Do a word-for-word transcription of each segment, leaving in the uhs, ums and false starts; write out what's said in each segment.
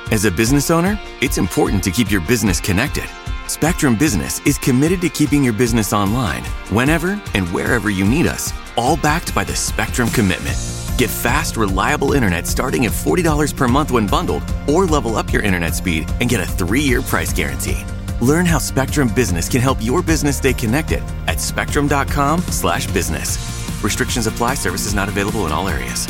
As a business owner, it's important to keep your business connected. Spectrum Business is committed to keeping your business online whenever and wherever you need us, all backed by the Spectrum Commitment. Get fast, reliable internet starting at forty dollars per month when bundled, or level up your internet speed and get a three-year price guarantee. Learn how Spectrum Business can help your business stay connected at spectrum.com slash business. Restrictions apply. Services not available in all areas.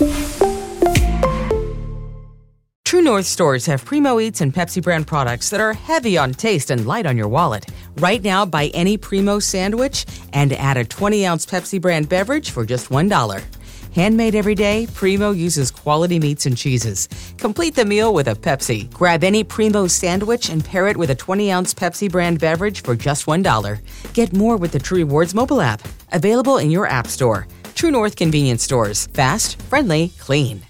True North stores have Primo Eats and Pepsi brand products that are heavy on taste and light on your wallet. Right now, buy any Primo sandwich and add a twenty-ounce Pepsi brand beverage for just one dollar. Handmade every day, Primo uses quality meats and cheeses. Complete the meal with a Pepsi. Grab any Primo sandwich and pair it with a twenty-ounce Pepsi brand beverage for just one dollar. Get more with the True Rewards mobile app. Available in your app store. True North convenience stores. Fast, friendly, clean.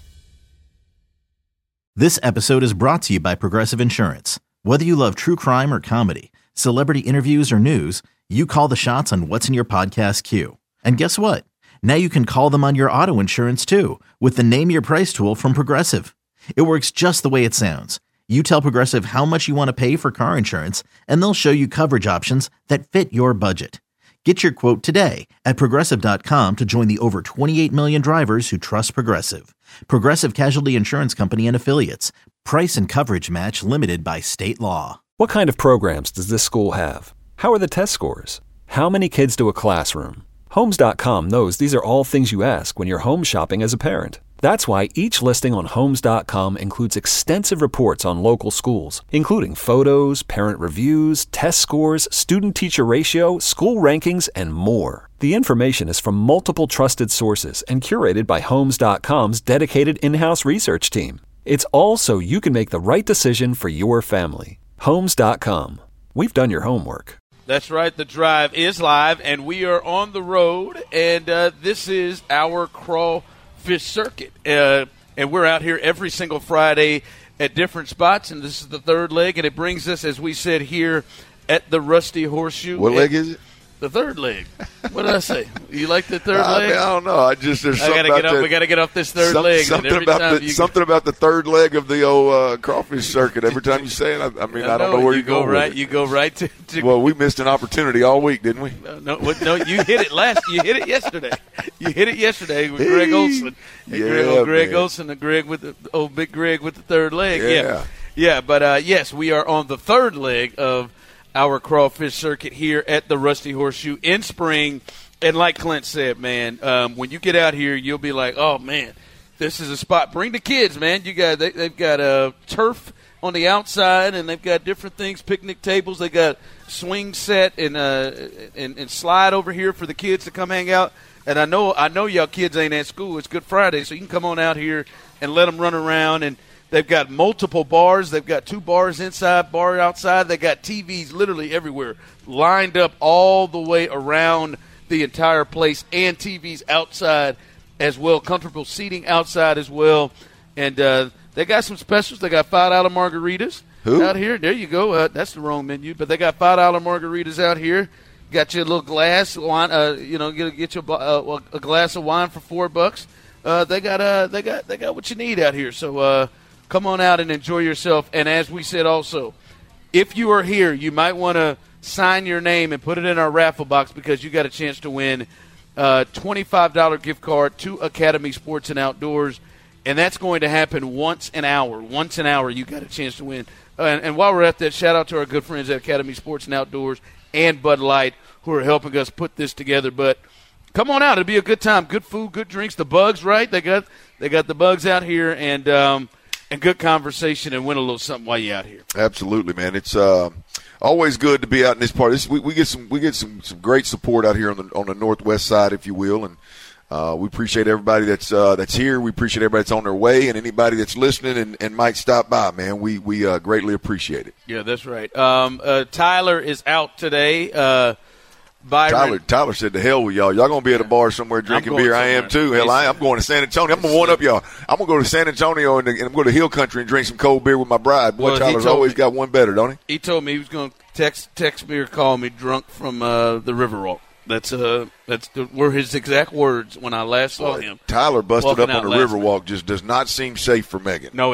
This episode is brought to you by Progressive Insurance. Whether you love true crime or comedy, celebrity interviews or news, you call the shots on what's in your podcast queue. And guess what? Now you can call them on your auto insurance too with the Name Your Price tool from Progressive. It works just the way it sounds. You tell Progressive how much you want to pay for car insurance, and they'll show you coverage options that fit your budget. Get your quote today at Progressive dot com to join the over twenty-eight million drivers who trust Progressive. Progressive Casualty Insurance Company and Affiliates. Price and coverage match limited by state law. What kind of programs does this school have? How are the test scores? How many kids do a classroom? Homes dot com knows these are all things you ask when you're home shopping as a parent. That's why each listing on Homes dot com includes extensive reports on local schools, including photos, parent reviews, test scores, student-teacher ratio, school rankings, and more. The information is from multiple trusted sources and curated by Homes dot com's dedicated in-house research team. It's all so you can make the right decision for your family. Homes dot com. We've done your homework. That's right. The Drive is live, and we are on the road, and uh, this is our Crawfish Circuit. Uh, and we're out here every single Friday at different spots, and this is the third leg, and it brings us, as we said, here at the Rusty Horseshoe. What leg is it? The third leg. What did I say? You like the third I leg? Mean, I don't know. I just there's I something gotta about get up, the, we got to get off this third some, leg. Something, every about time the, you something about the third leg of the old uh, Crawfish Circuit. Every time you say it, I, I mean, I, I don't know, know where you go. Right, with it. You go right to, to. Well, we missed an opportunity all week, didn't we? No, no, no, you hit it last. You hit it yesterday. You hit it yesterday with Greg Olson. Yeah, Greg, old Greg man. Olson, and Greg with the old big Greg with the third leg. Yeah, yeah, yeah but uh, yes, we are on the third leg of our Crawfish Circuit here at the Rusty Horseshoe in spring. And like Clint said, man, um, when you get out here, you'll be like, oh, man, this is a spot. Bring the kids, man. You got they, They've got a turf on the outside, and they've got different things, picnic tables. They got swing set and, uh, and and slide over here for the kids to come hang out. And I know I know y'all kids ain't at school. It's Good Friday, so you can come on out here and let them run around. And they've got multiple bars. They've got two bars inside, bar outside. They got T Vs literally everywhere, lined up all the way around the entire place, and T Vs outside as well, comfortable seating outside as well. And uh, they got some specials. They got five dollar margaritas Who? out here. There you go. Uh, that's the wrong menu, but they got five dollar margaritas out here. Got you a little glass wine. Uh, you know, get get you a, uh, a glass of wine for four bucks. Uh, they got uh, they got they got what you need out here. So uh, come on out and enjoy yourself. And as we said, also, if you are here, you might want to sign your name and put it in our raffle box because you got a chance to win a twenty-five dollar gift card to Academy Sports and Outdoors, and that's going to happen once an hour. Once an hour, you got a chance to win. Uh, and, and while we're at that, shout out to our good friends at Academy Sports and Outdoors and Bud Light who are helping us put this together. But come on out; it'll be a good time. Good food, good drinks. The Bugs, right? They got they got the Bugs out here, and um, and good conversation, and win a little something while you're out here. Absolutely, man. It's uh, always good to be out in this part. This, we, we get some we get some, some great support out here on the on the northwest side, if you will, and uh, we appreciate everybody that's uh, that's here. We appreciate everybody that's on their way, and anybody that's listening and, and might stop by. Man, we we uh, greatly appreciate it. Yeah, that's right. Um, uh, Tyler is out today. Uh, Byron. Tyler Tyler said, "To hell with y'all. Y'all gonna be at a bar somewhere drinking beer. Somewhere. I am too. Hell, I am. I'm going to San Antonio. I'm gonna one up y'all. I'm gonna go to San Antonio and, and I'm going to Hill Country and drink some cold beer with my bride. Boy, well, Tyler's always me, got one better, don't he? He told me he was going to text text me or call me drunk from uh, the Riverwalk. That's uh that's the, were his exact words when I last saw Boy, him. Tyler busted up on the Riverwalk just does not seem safe for Megan. No, it doesn't.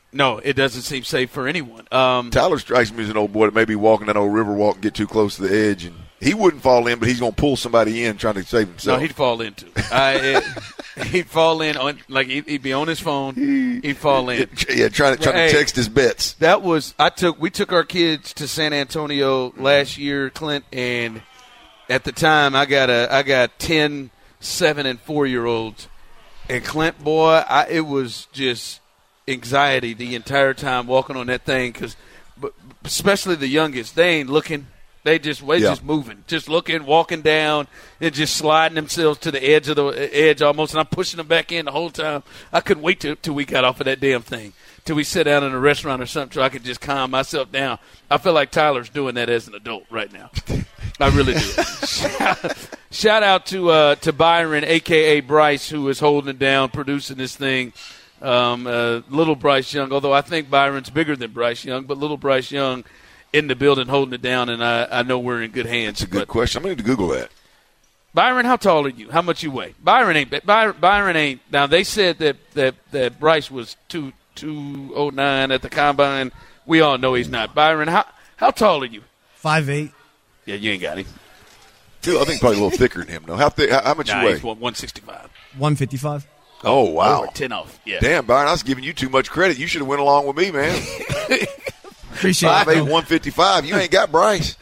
No, it doesn't seem safe for anyone. Um, Tyler strikes me as an old boy that may be walking that old river walk and get too close to the edge, and he wouldn't fall in, but he's going to pull somebody in trying to save himself. No, he'd fall in too. I, it, he'd fall in on like he'd, he'd be on his phone. He'd fall in. Yeah, trying to trying hey, to text his bets. That was I took. We took our kids to San Antonio last year, Clint, and at the time I got a I got ten, seven, and four year olds, and Clint, boy, I, it was just anxiety the entire time walking on that thing because, especially the youngest, they ain't looking. They just they yeah. just moving, just looking, walking down, and just sliding themselves to the edge of the edge almost. And I'm pushing them back in the whole time. I couldn't wait till, till we got off of that damn thing, till we sit down in a restaurant or something, so I could just calm myself down. I feel like Tyler's doing that as an adult right now. I really do. shout, shout out to uh, to Byron, a k a. Bryce, who is holding it down, producing this thing. Um, uh, little Bryce Young, although I think Byron's bigger than Bryce Young, but little Bryce Young in the building holding it down, and I, I know we're in good hands. That's a good but question. I'm going to Google that. Byron, how tall are you? How much you weigh? Byron ain't. Byron, Byron ain't. Now, they said that, that, that Bryce was two two oh nine at the combine. We all know he's not. Byron, how how tall are you? five eight. Yeah, you ain't got him. I think probably a little thicker than him, though. How, th- how, how much Nah, you weigh? he's one sixty-five. one fifty-five. Oh, wow. Over ten off, yeah. Damn, Byron, I was giving you too much credit. You should have went along with me, man. Appreciate five eight, it. one fifty-five. You ain't got Bryce.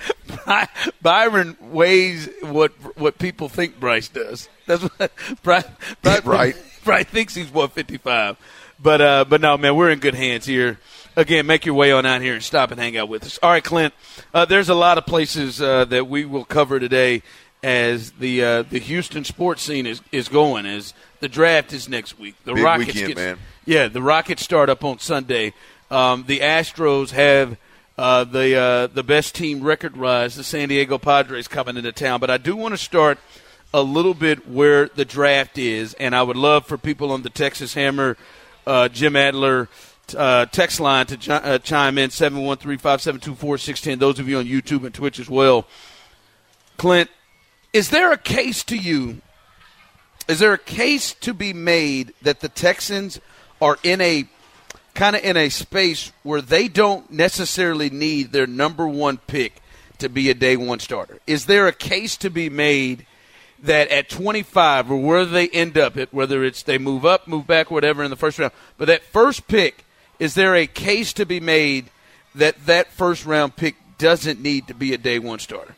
Byron weighs what what people think Bryce does. That's what Bryce, Bryce, right. Bryce thinks he's one fifty-five. But uh, but no, man, we're in good hands here. Again, make your way on out here and stop and hang out with us. All right, Clint, uh, there's a lot of places uh, that we will cover today as the uh, the Houston sports scene is, is going, as the draft is next week. The Big Rockets weekend, get, man. Yeah, the Rockets start up on Sunday. Um, the Astros have uh, the uh, the best team record-wise, the San Diego Padres, coming into town. But I do want to start a little bit where the draft is, and I would love for people on the Texas Hammer, uh, Jim Adler, uh, text line to ch- uh, chime in, seven one three, five seven two, four six one zero. Those of you on YouTube and Twitch as well. Clint, is there a case to you, is there a case to be made that the Texans are in a kind of in a space where they don't necessarily need their number one pick to be a day one starter? Is there a case to be made that at twenty-five, or where they end up, it whether it's they move up, move back, whatever in the first round, but that first pick, is there a case to be made that that first round pick doesn't need to be a day one starter?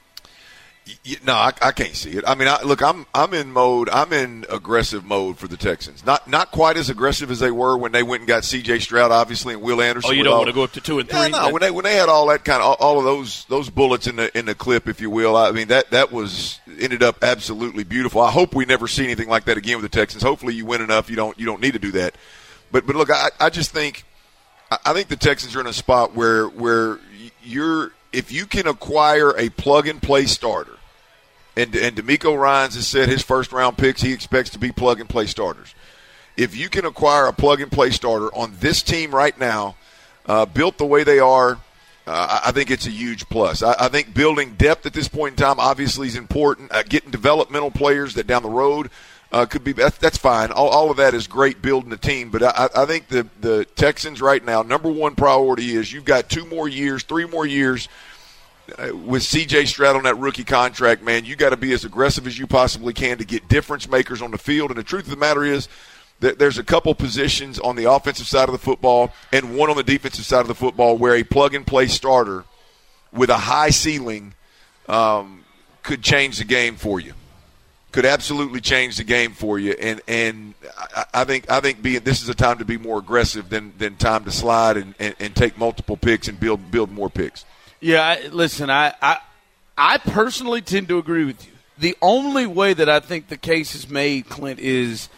No, I, I can't see it. I mean, I, look, I'm I'm in mode. I'm in aggressive mode for the Texans. Not not quite as aggressive as they were when they went and got C J Stroud, obviously, and Will Anderson. Oh, you don't all, want to go up to two and three? Yeah, no, when they when they had all that kind of all, all of those those bullets in the in the clip, if you will. I mean, that that was ended up absolutely beautiful. I hope we never see anything like that again with the Texans. Hopefully, you win enough. You don't you don't need to do that. But but look, I I just think I think the Texans are in a spot where where you're if you can acquire a plug and play starter. And, and D'Amico Ryans has said his first-round picks he expects to be plug-and-play starters. If you can acquire a plug-and-play starter on this team right now, uh, built the way they are, uh, I think it's a huge plus. I, I think building depth at this point in time obviously is important. Uh, getting developmental players that down the road uh, could be that's, – that's fine. All, all of that is great building the team. But I, I think the, the Texans right now, number one priority is you've got two more years, three more years – Uh, with C J Stroud on that rookie contract, man, you got to be as aggressive as you possibly can to get difference makers on the field. And the truth of the matter is that there's a couple positions on the offensive side of the football and one on the defensive side of the football where a plug-and-play starter with a high ceiling um, could change the game for you. Could absolutely change the game for you. And and I, I think I think being this is a time to be more aggressive than than time to slide and, and, and take multiple picks and build build more picks. Yeah, I, listen, I, I I personally tend to agree with you. The only way that I think the case is made, Clint, is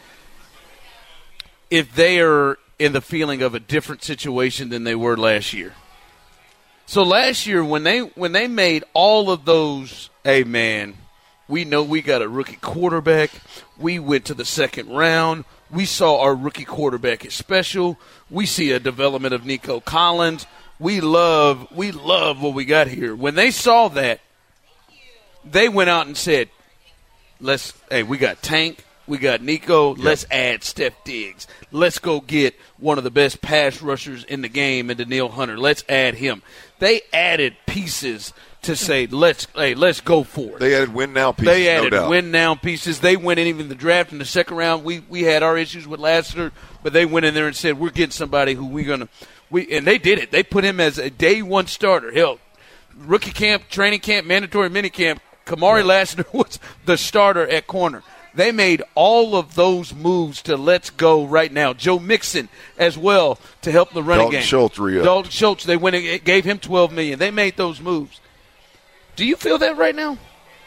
if they are in the feeling of a different situation than they were last year. So last year when they when they made all of those, hey, man, we know we got a rookie quarterback. We went to the second round. We saw our rookie quarterback is special. We see a development of Nico Collins. We love we love what we got here. When they saw that, they went out and said, "Let's hey, we got Tank, We got Nico. Yep. Let's add Steph Diggs. Let's go get one of the best pass rushers in the game, and Danielle Hunter. Let's add him. They added pieces to say, let's hey, let's go for it. They added win now pieces. They added no doubt. win now pieces. They went in even the draft in the second round. We we had our issues with Lassiter, but they went in there and said, we're getting somebody who we're gonna we and they did it. They put him as a day one starter. Hell, rookie camp, training camp, mandatory minicamp. Kamari Lassiter was the starter at corner. They made all of those moves to let's go right now. Joe Mixon as well to help the running Dalton game. Schultz re-up. Dalton Schultz, they went and gave him twelve million dollars. They made those moves. Do you feel that right now?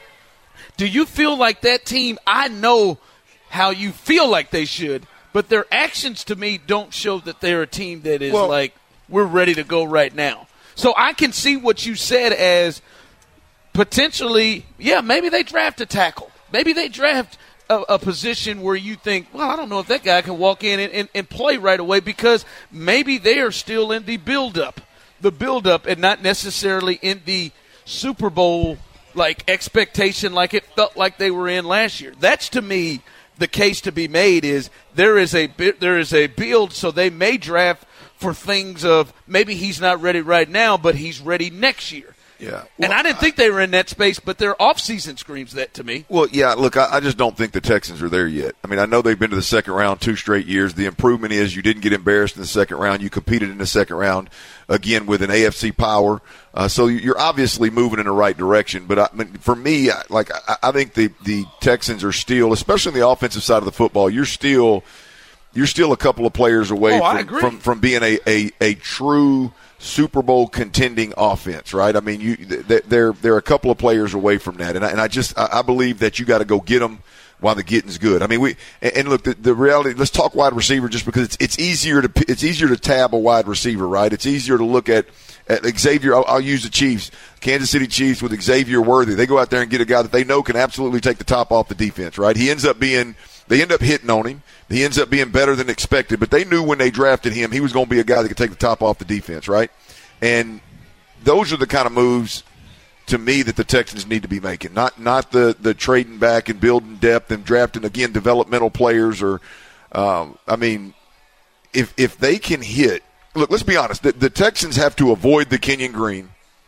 Do you feel like that team, I know how you feel like they should, but their actions to me don't show that they're a team that is well, like, we're ready to go right now. So I can see what you said as potentially, yeah, maybe they draft a tackle. Maybe they draft a, a position where you think, well, I don't know if that guy can walk in and, and, and play right away because maybe they are still in the build-up, the build-up and not necessarily in the Super Bowl like expectation like it felt like they were in last year. That's to me the case to be made is there is a there is a build, so they may draft for things of maybe he's not ready right now, but he's ready next year. Yeah, well, and I didn't think they were in that space, but their offseason screams that to me. Well, yeah, look, I, I just don't think the Texans are there yet. I mean, I know they've been to the second round two straight years. The improvement is you didn't get embarrassed in the second round. You competed in the second round, again, with an A F C power. Uh, so you're obviously moving in the right direction. But I mean, for me, like I, I think the, the Texans are still, especially on the offensive side of the football, you're still you're still a couple of players away oh, from, from, from being a, a, a true – Super Bowl contending offense, right? I mean, you they're they're a couple of players away from that, and I, and I just I believe that you got to go get them while the getting's good. I mean, we and look the, the reality. Let's talk wide receiver just because it's it's easier to it's easier to tab a wide receiver, right? It's easier to look at, at Xavier. I'll, I'll use the Chiefs, Kansas City Chiefs with Xavier Worthy. They go out there and get a guy that they know can absolutely take the top off the defense, right? He ends up being they end up hitting on him. He ends up being better than expected, but they knew when they drafted him he was going to be a guy that could take the top off the defense, right? And those are the kind of moves, to me, that the Texans need to be making. Not not the, the trading back and building depth and drafting, again, developmental players. Or, um, I mean, if if they can hit – look, let's be honest. The, the Texans have to avoid the Kenyon Green.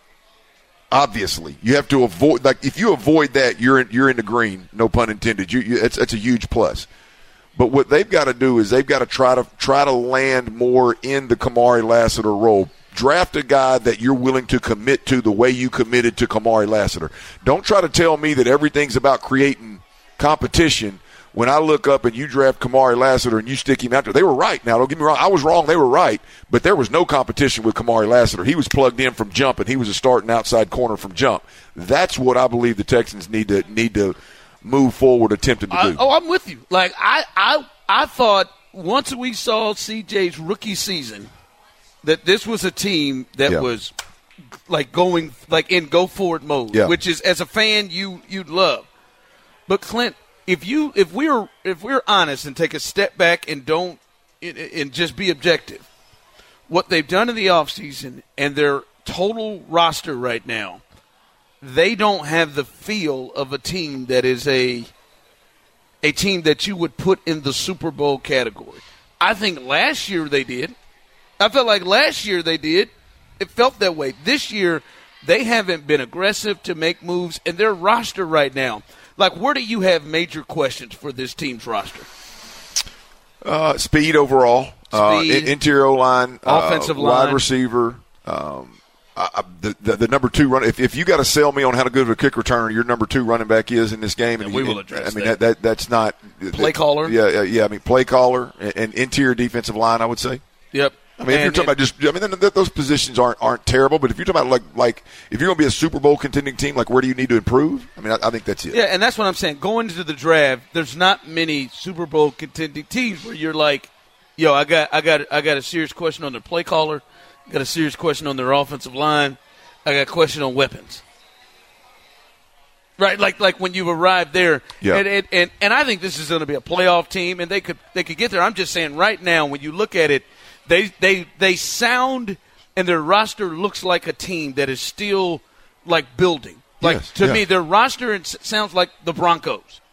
Obviously, you have to avoid – like, if you avoid that, you're in, you're in the green, no pun intended. You, you, it's, it's a huge plus. But what they've got to do is they've got to try to try to land more in the Kamari Lassiter role. Draft a guy that you're willing to commit to the way you committed to Kamari Lassiter. Don't try to tell me that everything's about creating competition when I look up and you draft Kamari Lassiter and you stick him out there. They were right. Now, don't get me wrong. I was wrong. They were right. But there was no competition with Kamari Lassiter. He was plugged in from jump, and he was a starting outside corner from jump. That's what I believe the Texans need to need to move forward attempting to do. Uh, oh, I'm with you. Like, I, I, I thought once we saw C J's rookie season that this was a team that yeah. was like going like in go forward mode, yeah. which is as a fan you you'd love. But Clint, if you if we're if we're honest and take a step back and don't and just be objective, what they've done in the offseason and their total roster right now, they don't have the feel of a team that is a a team that you would put in the Super Bowl category. I think last year they did. I felt like last year they did. It felt that way. This year, they haven't been aggressive to make moves, and their roster right now, like, where do you have major questions for this team's roster? Uh, speed overall. Speed. Uh, interior O-line. Offensive uh, line. Wide receiver. Um, I, the, the the number two run. If if you got to sell me on how good of a kick returner your number two running back is in this game, and, and we you, will address I mean that. that, that that's not play caller. Yeah, yeah. I mean play caller and, and interior defensive line. I would say. Yep. I mean, if you're talking about just, I mean, those positions aren't aren't terrible. But if you're talking about like like if you're going to be a Super Bowl contending team, like where do you need to improve? I mean, I, I think that's it. Yeah, and that's what I'm saying. Going into the draft, there's not many Super Bowl contending teams where you're like, yo, I got I got I got a serious question on their play caller, got a serious question on their offensive line, I got a question on weapons. Right, like like when you arrive there, yeah. and, and and and I think this is going to be a playoff team, and they could they could get there. I'm just saying, right now, when you look at it. They they they sound and their roster looks like a team that is still like building. Like yes, to yeah. me, their roster sounds like the Broncos,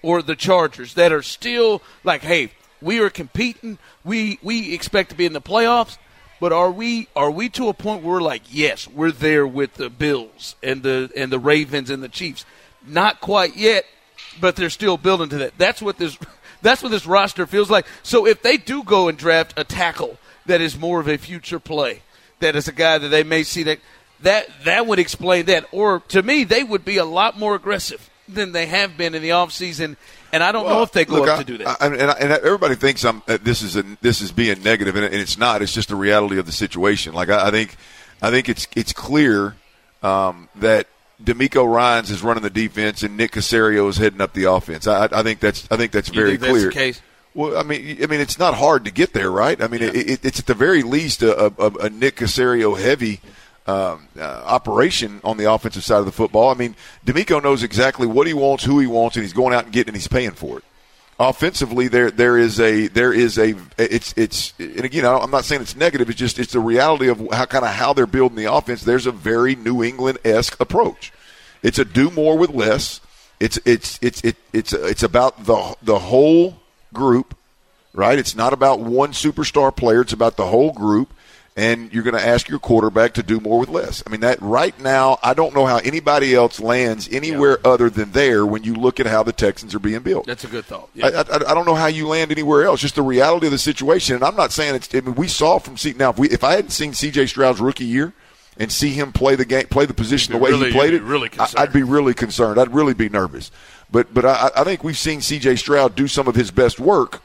or the Chargers that are still like, hey, we are competing. We we expect to be in the playoffs. But are we are we to a point where we're like, yes, we're there with the Bills and the and the Ravens and the Chiefs? Not quite yet, but they're still building to that. That's what this that's what this roster feels like. So if they do go and draft a tackle that is more of a future play, that is a guy that they may see that that that would explain that. Or to me, they would be a lot more aggressive than they have been in the offseason. And I don't well, know if they go look, up I, to do that. I, and, I, and everybody thinks I'm, uh, this is a, this is being negative, and it's not. It's just the reality of the situation. Like I, I think, I think it's it's clear um, that DeMeco Ryans is running the defense and Nick Caserio is heading up the offense. I, I think that's I think that's you very think that's clear. The case? Well, I mean, I mean, it's not hard to get there, right? I mean, yeah. it, it, it's at the very least a, a, a Nick Caserio heavy. Um, uh, operation on the offensive side of the football. I mean, DeMeco knows exactly what he wants, who he wants, and he's going out and getting, and he's paying for it. Offensively, there there is a there is a it's it's and again, I'm not saying it's negative. It's just it's the reality of how kind of how they're building the offense. There's a very New England-esque approach. It's a do more with less. It's it's it's it, it's it's about the the whole group, right? It's not about one superstar player. It's about the whole group. And you're going to ask your quarterback to do more with less. I mean, that right now, I don't know how anybody else lands anywhere yeah. other than there when you look at how the Texans are being built. That's a good thought. Yeah. I, I, I don't know how you land anywhere else. Just the reality of the situation. And I'm not saying it's. I mean, we saw from C. Now, if we if I hadn't seen C J Stroud's rookie year and see him play the game, play the position the way really, he played it, really I, I'd be really concerned. I'd really be nervous. But but I, I think we've seen C J Stroud do some of his best work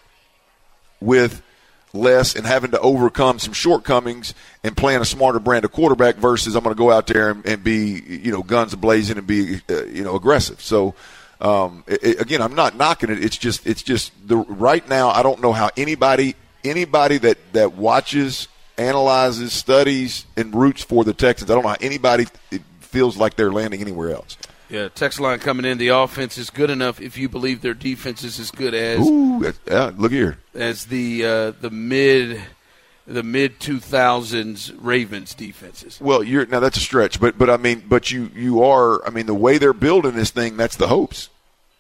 with less and having to overcome some shortcomings and playing a smarter brand of quarterback versus I'm going to go out there and, and be, you know, guns blazing and be, uh, you know, aggressive. So, um, it, again, I'm not knocking it. It's just, it's just the right now. I don't know how anybody, anybody that, that watches, analyzes, studies, and roots for the Texans. I don't know how anybody it feels like they're landing anywhere else. Yeah, text line coming in. The offense is good enough if you believe their defense is as good as. Ooh, yeah, look here. As the uh, the mid the mid two thousands Ravens defenses. Well, you're now that's a stretch, but but I mean, but you you are. I mean, the way they're building this thing, that's the hopes.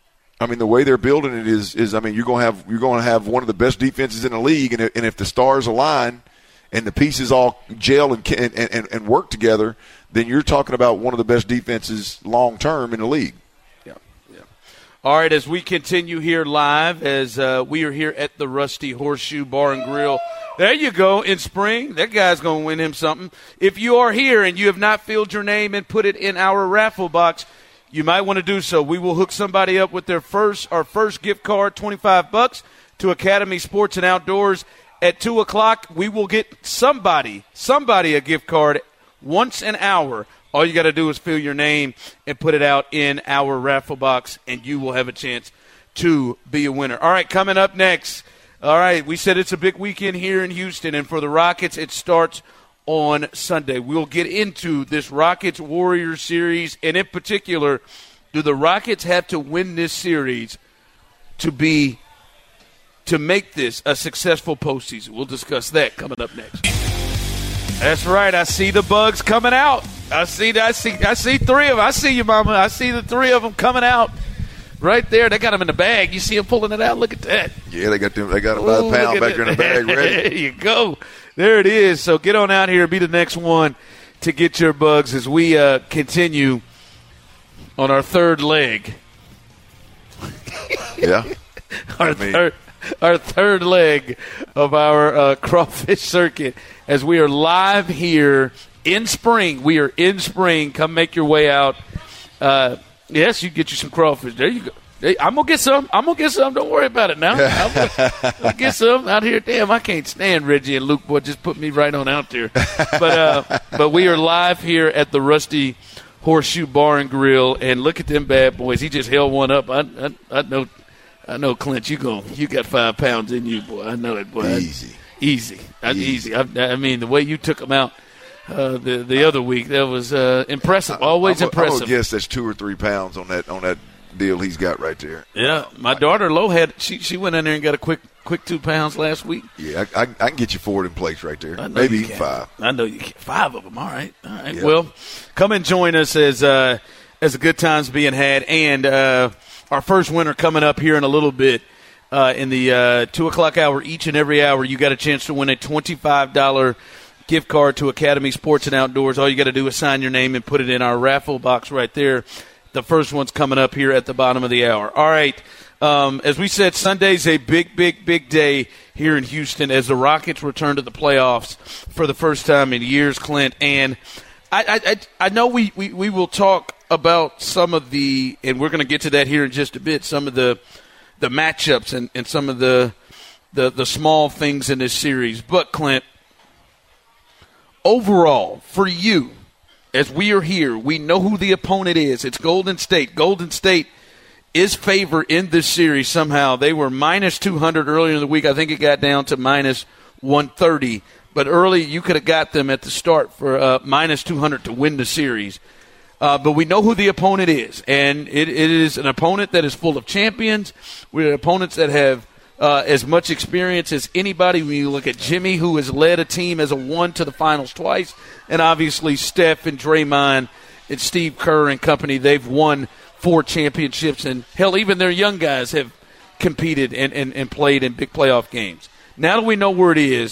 I mean, the way they're building it is is I mean, you're going to have you're going to have one of the best defenses in the league, and and if the stars align and the pieces all gel and and and, and work together, then you're talking about one of the best defenses long-term in the league. Yeah, yeah. All right, as we continue here live, as uh, we are here at the Rusty Horseshoe Bar and Grill. There you go, in spring. That guy's going to win him something. If you are here and you have not filled your name and put it in our raffle box, you might want to do so. We will hook somebody up with their first, our first gift card, twenty-five bucks, to Academy Sports and Outdoors. At two o'clock, we will get somebody, somebody a gift card once an hour. All you got to do is fill your name and put it out in our raffle box, and you will have a chance to be a winner. All right, coming up next. All right, we said it's a big weekend here in Houston, and for the Rockets, it starts on Sunday. We'll get into this Rockets-Warriors series, and in particular, do the Rockets have to win this series to be to make this a successful postseason? We'll discuss that coming up next. That's right. I see the bugs coming out. I see. I see. I see three of them. I see you, Mama. I see the three of them coming out right there. They got them in the bag. You see them pulling it out. Look at that. Yeah, they got them. They got them by the pound back there in the bag, ready. There you go. There it is. So get on out here. Be the next one to get your bugs as we uh, continue on our third leg. Yeah. our I mean. third. Our third leg of our uh, crawfish circuit as we are live here in spring. We are in spring. Come make your way out. Uh, yes, you get you some crawfish. There you go. Hey, I'm going to get some. I'm going to get some. Don't worry about it now. I'm going to get some out here. Damn, I can't stand Reggie and Luke. Boy, just put me right on out there. But, uh, but we are live here at the Rusty Horseshoe Bar and Grill, and look at them bad boys. He just held one up. I, I, I know – I know, Clint, you go. You got five pounds in you, boy. I know it, boy. Easy, easy, easy. easy. I, I mean, the way you took them out uh, the the other week, that was uh, impressive. Always I'm, impressive. I guess that's two or three pounds on that on that deal he's got right there. Yeah, my daughter Lo had she she went in there and got a quick quick two pounds last week. Yeah, I, I, I can get you forward in place right there. Maybe even five. I know you can. Five of them. All right, all right. Yeah. Well, come and join us as. Uh, as a good time's being had. And uh, our first winner coming up here in a little bit uh, in the uh, two o'clock hour. Each and every hour, you got a chance to win a twenty-five dollars gift card to Academy Sports and Outdoors. All you got to do is sign your name and put it in our raffle box right there. The first one's coming up here at the bottom of the hour. All right. Um, as we said, Sunday's a big, big, big day here in Houston as the Rockets return to the playoffs for the first time in years, Clint. And I, I, I know we, we, we will talk about some of the, and we're going to get to that here in just a bit, some of the the matchups and, and some of the, the the small things in this series. But, Clint, overall, for you, as we are here, we know who the opponent is. It's Golden State. Golden State is favored in this series somehow. They were minus two hundred earlier in the week. I think it got down to minus one thirty. But early, you could have got them at the start for uh, minus two hundred to win the series. Uh, but we know who the opponent is, and it, it is an opponent that is full of champions. We're opponents that have uh, as much experience as anybody. When you look at Jimmy, who has led a team as a one to the finals twice, and obviously Steph and Draymond and Steve Kerr and company, they've won four championships, and hell, even their young guys have competed and, and, and played in big playoff games. Now that we know where it is,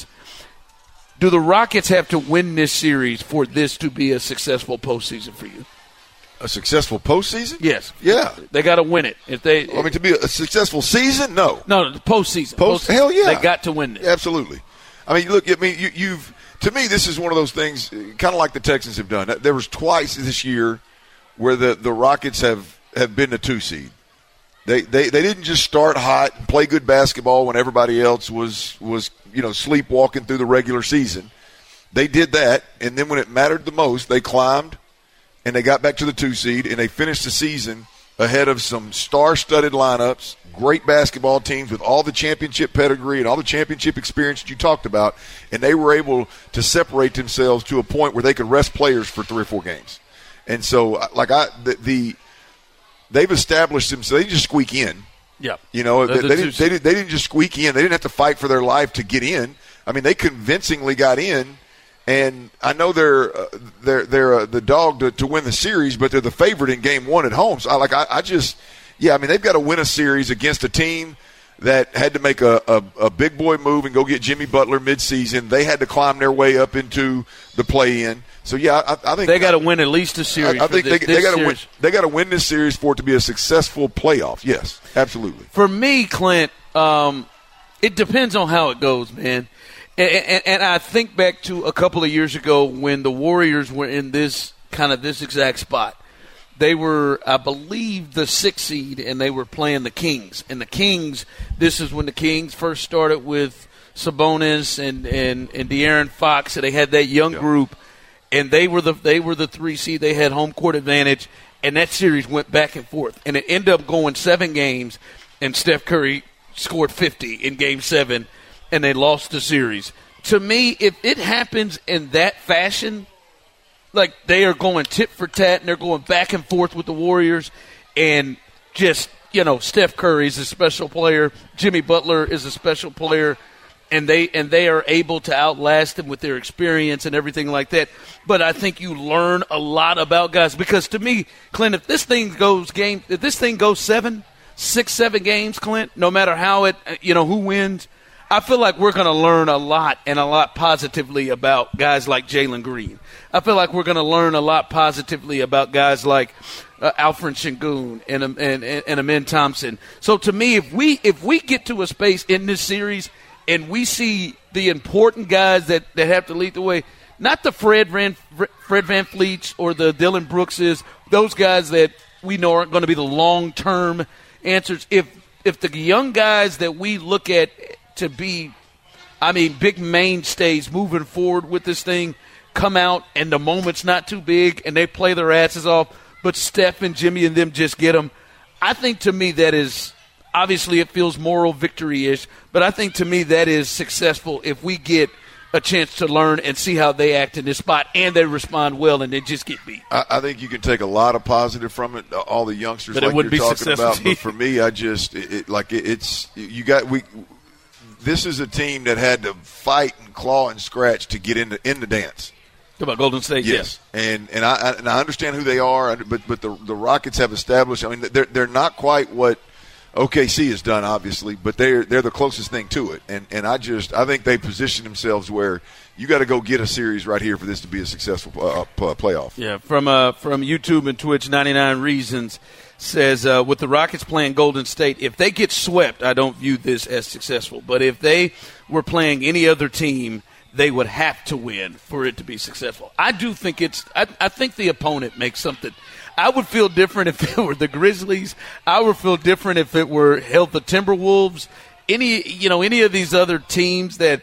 do the Rockets have to win this series for this to be a successful postseason for you? A successful postseason? Yes. Yeah. They got to win it. If they, I mean, to be a successful season? No. No, the postseason. Post, postseason. Hell yeah. They got to win this. Absolutely. I mean, look, I mean, you, you've to me, this is one of those things, kind of like the Texans have done. There was twice this year where the, the Rockets have, have been a two seed. They, they they didn't just start hot and play good basketball when everybody else was was you know sleepwalking through the regular season. They did that, and then when it mattered the most, they climbed and they got back to the two seed, and they finished the season ahead of some star-studded lineups, great basketball teams with all the championship pedigree and all the championship experience that you talked about, and they were able to separate themselves to a point where they could rest players for three or four games. And so, like I, the, the they've established themselves. They didn't just squeak in. Yeah, you know, the, they, the they, didn't, they, didn't, they didn't just squeak in. They didn't have to fight for their life to get in. I mean, they convincingly got in. And I know they're uh, they're they're uh, the dog to, to win the series, but they're the favorite in game one at home. So I like I, I just yeah, I mean they've got to win a series against a team that had to make a, a, a big boy move and go get Jimmy Butler midseason. They had to climb their way up into the play-in. So yeah, I, I think they got to win at least a series. I, I think this, they, they got to win. series. They got to win this series for it to be a successful playoff. Yes, absolutely. For me, Clint, um, it depends on how it goes, man. And, and, and I think back to a couple of years ago when the Warriors were in this kind of this exact spot. They were, I believe, the sixth seed, and they were playing the Kings. And the Kings, this is when the Kings first started with Sabonis and, and, and De'Aaron Fox, and they had that young yeah. group, and they were the they were the three seed. They had home court advantage, and that series went back and forth. And it ended up going seven games, and Steph Curry scored fifty in game seven, and they lost the series. To me, if it happens in that fashion, like they are going tit for tat and they're going back and forth with the Warriors, and just, you know, Steph Curry is a special player, Jimmy Butler is a special player, and they and they are able to outlast them with their experience and everything like that. But I think you learn a lot about guys, because to me, Clint, if this thing goes game, if this thing goes seven, six, seven games, Clint, no matter how it, you know, who wins, I feel like we're going to learn a lot and a lot positively about guys like Jalen Green. I feel like we're going to learn a lot positively about guys like uh, Alfred Sengun and and and, and Amen Thompson. So to me, if we if we get to a space in this series and we see the important guys that, that have to lead the way, not the Fred Van Fred VanVleets or the Dylan Brookses, those guys that we know aren't going to be the long term answers. If if the young guys that we look at to be, I mean, big mainstays moving forward with this thing come out and the moment's not too big and they play their asses off, but Steph and Jimmy and them just get them, I think to me that is, obviously it feels moral victory-ish, but I think to me that is successful if we get a chance to learn and see how they act in this spot and they respond well and they just get beat. I, I think you can take a lot of positive from it, all the youngsters but like it you're be talking about, team. But for me, I just, it, it, like it, it's, you got, we, this is a team that had to fight and claw and scratch to get in the, in the dance. About Golden State, yes, yes. and and I and I understand who they are, but but the the Rockets have established. I mean, they're they're not quite what O K C has done, obviously, but they're they're the closest thing to it. And and I just I think they position themselves where you got to go get a series right here for this to be a successful uh, playoff. Yeah, from uh from YouTube and Twitch, ninety-nine Reasons says uh, with the Rockets playing Golden State, if they get swept, I don't view this as successful. But if they were playing any other team, they would have to win for it to be successful. I do think it's I, I think the opponent makes something. I would feel different if it were the Grizzlies. I would feel different if it were held the Timberwolves. Any you know any of these other teams that.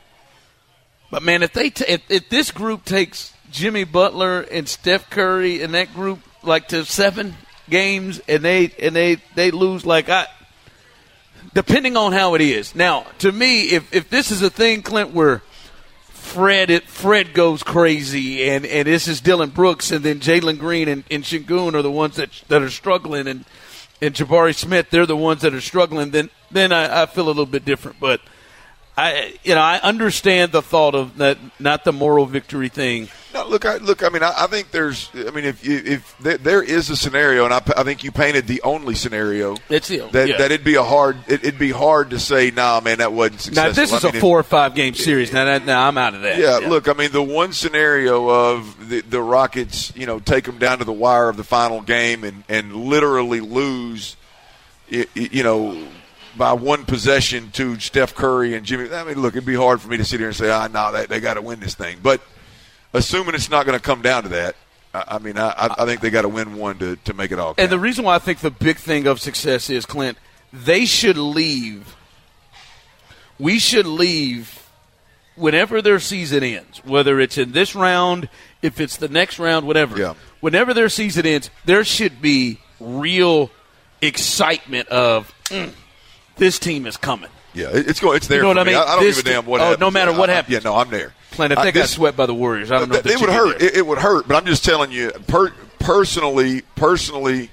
But man, if they t- if, if this group takes Jimmy Butler and Steph Curry and that group like to seven games and they and they, they lose like I. Depending on how it is. Now, to me, if if this is a thing, Clint, where Fred it, Fred goes crazy, and, and this is Dylan Brooks, and then Jalen Green and, and Şengün are the ones that that are struggling, and and Jabari Smith, they're the ones that are struggling. Then then I, I feel a little bit different, but I you know I understand the thought of that, not the moral victory thing. No, look, I, look. I mean, I, I think there's. I mean, if if there, there is a scenario, and I, I think you painted the only scenario. It's the, that yeah. that it'd be a hard. It, it'd be hard to say, nah, man, that wasn't successful. Now, if this is I mean, a four or five game series, now, that, now I'm out of that. Yeah, yeah, look, I mean, the one scenario of the, the Rockets, you know, take them down to the wire of the final game and and literally lose, you know, by one possession to Steph Curry and Jimmy. I mean, look, it'd be hard for me to sit here and say, ah, no, they, they got to win this thing, but. Assuming it's not going to come down to that, I mean, I, I think they got to win one to, to make it all count. And the reason why I think the big thing of success is, Clint, they should leave. We should leave whenever their season ends, whether it's in this round, if it's the next round, whatever. Yeah. Whenever their season ends, there should be real excitement of mm, this team is coming. Yeah, it's going. It's there. You know for what me. I mean? I don't this give a damn what oh, happens. no matter what I, happens. Yeah, no, I'm there. Clint, if they I, got this, swept by the Warriors, I don't know if it would hurt. It, it would hurt, but I'm just telling you, per, personally, personally,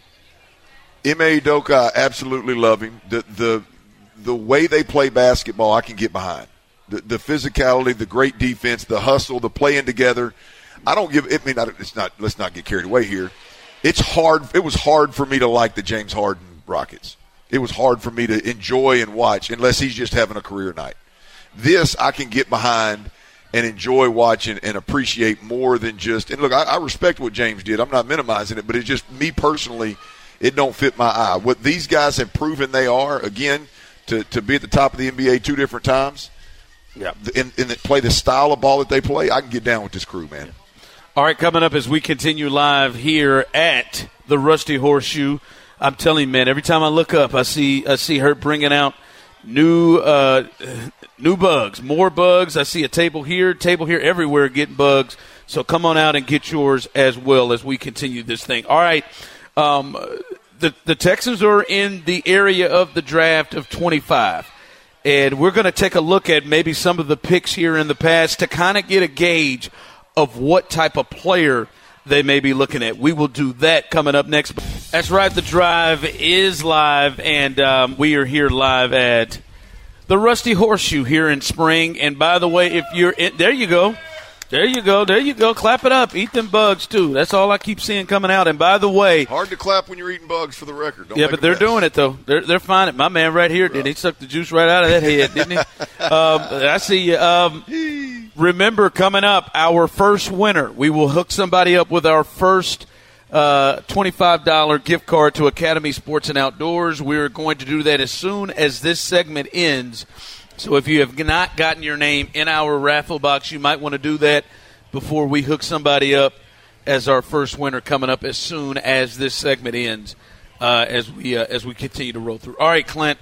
Ime Udoka, I absolutely love him. The the the way they play basketball, I can get behind. The, the physicality, the great defense, the hustle, the playing together. I don't give. I mean, it's not. Let's not get carried away here. It's hard. It was hard for me to like the James Harden Rockets. It was hard for me to enjoy and watch unless he's just having a career night. This I can get behind and enjoy watching and appreciate more than just – and look, I, I respect what James did. I'm not minimizing it, but it's just me personally, it don't fit my eye. What these guys have proven they are, again, to, to be at the top of the N B A two different times, yeah, and, and play the style of ball that they play, I can get down with this crew, man. All right, coming up as we continue live here at the Rusty Horseshoe, I'm telling you, man, every time I look up, I see I see her bringing out new uh, new bugs, more bugs. I see a table here, table here, everywhere getting bugs. So come on out and get yours as well as we continue this thing. All right, um, the the Texans are in the area of the draft of twenty-five, and we're going to take a look at maybe some of the picks here in the past to kind of get a gauge of what type of player they may be looking at. We will do that coming up next. That's right. The Drive is live, and um, we are here live at the Rusty Horseshoe here in Spring. And by the way, if you're in, there you go. There you go. There you go. Clap it up. Eat them bugs, too. That's all I keep seeing coming out. And by the way. Hard to clap when you're eating bugs for the record. Don't yeah, but they're mess. doing it, though. They're they're finding it. My man right here, did he suck the juice right out of that head, didn't he? um, I see you. Um, remember, coming up, our first winner. We will hook somebody up with our first uh, twenty-five dollars gift card to Academy Sports and Outdoors. We're going to do that as soon as this segment ends. So if you have not gotten your name in our raffle box, you might want to do that before we hook somebody up as our first winner coming up as soon as this segment ends, uh, as we uh, as we continue to roll through. All right, Clint,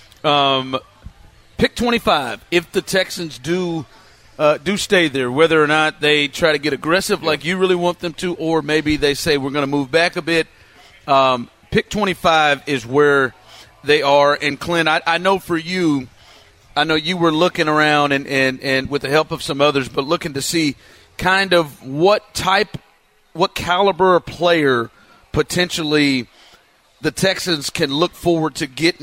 um, pick twenty-five. If the Texans do uh, do stay there, whether or not they try to get aggressive yeah. like you really want them to, or maybe they say we're going to move back a bit, um, pick twenty-five is where they are. And, Clint, I, I know for you, I know you were looking around and, and, and with the help of some others, but looking to see kind of what type, what caliber of player potentially the Texans can look forward to getting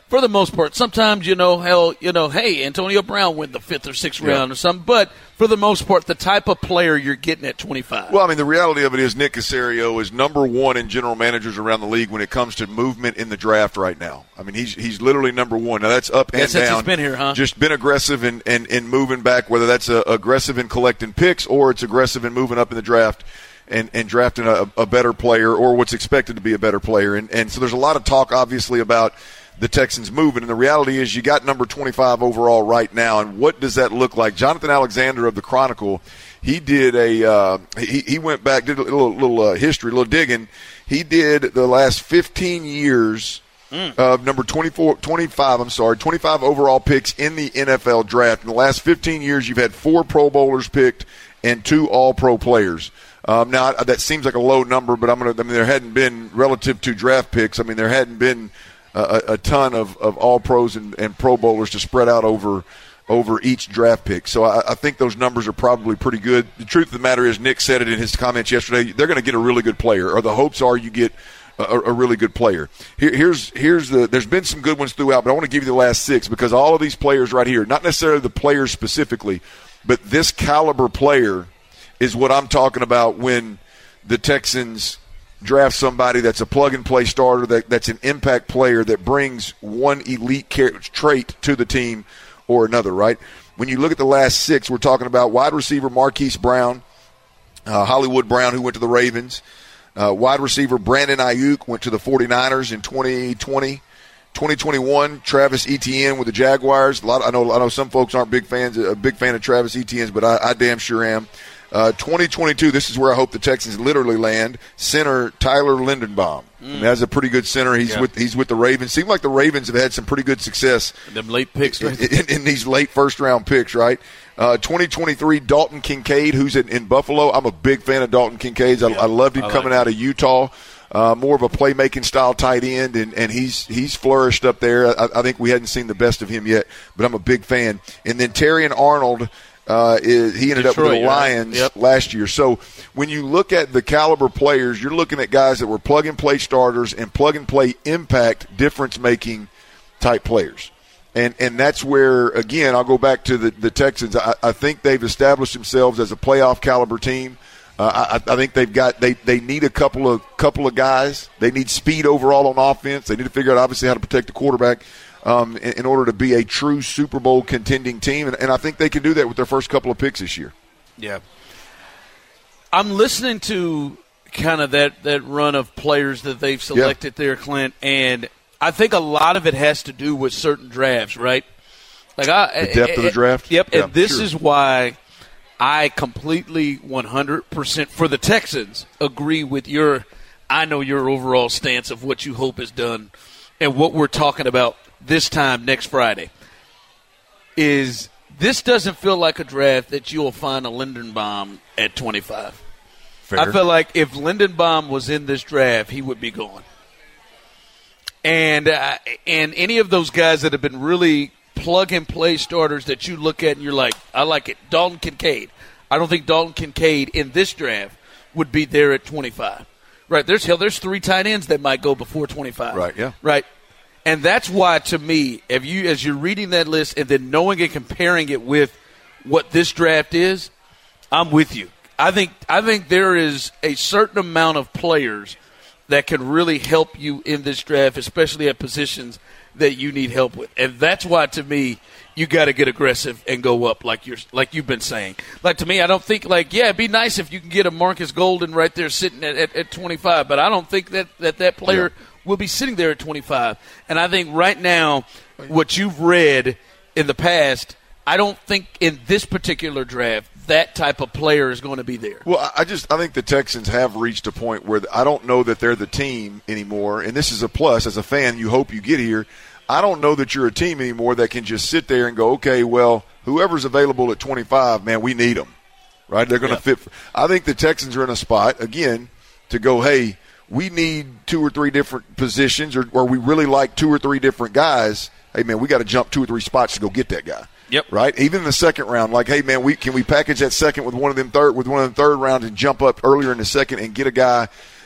for the most part, sometimes, you know, hell, you know, hey, Antonio Brown went the fifth or sixth yeah. round or something. But for the most part, the type of player you're getting at twenty-five. Well, I mean, the reality of it is Nick Caserio is number one in general managers around the league when it comes to movement in the draft right now. I mean, he's he's literally number one. Now, that's up and that's down. Since he's been here, huh? Just been aggressive in, in, in moving back, whether that's a, aggressive in collecting picks or it's aggressive in moving up in the draft. And, and drafting a, a better player or what's expected to be a better player. And, and so there's a lot of talk, obviously, about the Texans moving. And the reality is you got number twenty-five overall right now. And what does that look like? Jonathan Alexander of the Chronicle, he did a uh, he, he went back, did a little, little uh, history, a little digging. He did the last fifteen years mm. of number twenty-four, twenty-five, I'm sorry, twenty-five overall picks in the N F L draft. In the last fifteen years, you've had four Pro Bowlers picked and two All-Pro players. Um, now, that seems like a low number, but I'm gonna, I mean, there hadn't been, relative to draft picks, I mean, there hadn't been a, a ton of, of all-pros and, and Pro Bowlers to spread out over over each draft pick. So I, I think those numbers are probably pretty good. The truth of the matter is, Nick said it in his comments yesterday, they're going to get a really good player, or the hopes are you get a, a really good player. Here, here's here's the – there's been some good ones throughout, but I want to give you the last six because all of these players right here, not necessarily the players specifically, but this caliber player – is what I'm talking about when the Texans draft somebody that's a plug-and-play starter, that, that's an impact player that brings one elite trait to the team or another, right? When you look at the last six, we're talking about wide receiver Marquise Brown, uh, Hollywood Brown, who went to the Ravens. Uh, wide receiver Brandon Ayuk went to the 49ers in twenty twenty. twenty twenty-one, Travis Etienne with the Jaguars. A lot, I know I know some folks aren't big fans, a big fan of Travis Etienne's, but I, I damn sure am. Uh, twenty twenty-two, this is where I hope the Texans literally land. Center Tyler Linderbaum. Mm. That's a pretty good center. He's yeah. with he's with the Ravens. Seems like the Ravens have had some pretty good success. Them late picks, right? in, in, in these late first round picks, right? Uh, twenty twenty-three, Dalton Kincaid, who's in, in Buffalo. I'm a big fan of Dalton Kincaid. I, yeah, I loved him I coming like out of Utah. Uh, more of a playmaking style tight end, and, and he's he's flourished up there. I, I think we hadn't seen the best of him yet, but I'm a big fan. And then Terrion Arnold. Uh, is, he ended Detroit, up with the Lions right? yep. last year. So when you look at the caliber players, you're looking at guys that were plug-and-play starters and plug-and-play impact, difference-making type players. And and that's where, again, I'll go back to the, the Texans. I, I think they've established themselves as a playoff caliber team. Uh, I, I think they've got they, they need a couple of couple of guys. They need speed overall on offense. They need to figure out, obviously, how to protect the quarterback. Um, in, in order to be a true Super Bowl contending team. And, and I think they can do that with their first couple of picks this year. Yeah. I'm listening to kind of that, that run of players that they've selected yeah. there, Clint, and I think a lot of it has to do with certain drafts, right? Like I, the depth I, of the draft? Yep, yeah, and this sure. is why I completely one hundred percent for the Texans agree with your – I know your overall stance of what you hope is done and what we're talking about this time next Friday, is this doesn't feel like a draft that you'll find a Linderbaum at twenty-five. Fair. I feel like if Linderbaum was in this draft, he would be gone. And uh, and any of those guys that have been really plug-and-play starters that you look at and you're like, I like it. Dalton Kincaid. I don't think Dalton Kincaid in this draft would be there at twenty-five. Right, there's hell, there's three tight ends that might go before twenty-five. Right, yeah. Right. And that's why, to me, if you as you're reading that list and then knowing and comparing it with what this draft is, I'm with you. I think I think there is a certain amount of players that can really help you in this draft, especially at positions that you need help with. And that's why, to me, you got to get aggressive and go up like you're like you've been saying. Like, to me, I don't think, like, yeah, it'd be nice if you can get a Marcus Golden right there sitting at, at, at twenty-five, but I don't think that that, that player yeah. – will be sitting there at twenty-five. And I think right now, what you've read in the past, I don't think in this particular draft that type of player is going to be there. Well, I just I think the Texans have reached a point where I don't know that they're the team anymore. And this is a plus. As a fan, you hope you get here. I don't know that you're a team anymore that can just sit there and go, okay, well, whoever's available at twenty-five, man, we need them. Right? They're going to yeah. fit. For, I think the Texans are in a spot, again, to go, hey, we need two or three different positions, or, or we really like two or three different guys. Hey, man, we got to jump two or three spots to go get that guy. Yep. Right? Even in the second round, like, hey, man, we can we package that second with one of them third with one of them third rounds and jump up earlier in the second and get a guy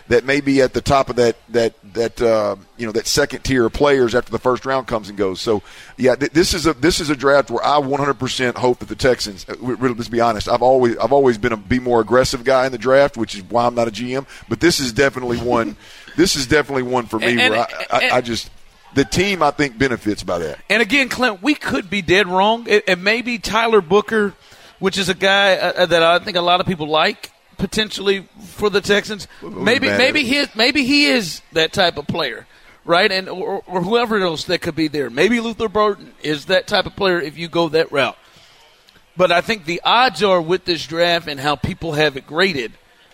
that may be at the top of that that that uh, you know that second tier of players after the first round comes and goes. So yeah, th- this is a this is a draft where I one hundred percent hope that the Texans. Really, let's be honest. I've always I've always been a be more aggressive guy in the draft, which is why I'm not a G M. But this is definitely one. This is definitely one for me and, where and, I, I, and, I just. The team, I think, benefits by that. And again, Clint, we could be dead wrong. It, it may be Tyler Booker, which is a guy uh, that I think a lot of people like potentially for the Texans. Maybe, maybe he, maybe he is that type of player, right? And or, or whoever else that could be there. Maybe Luther Burton is that type of player if you go that route. But I think the odds are with this draft and how people have it graded.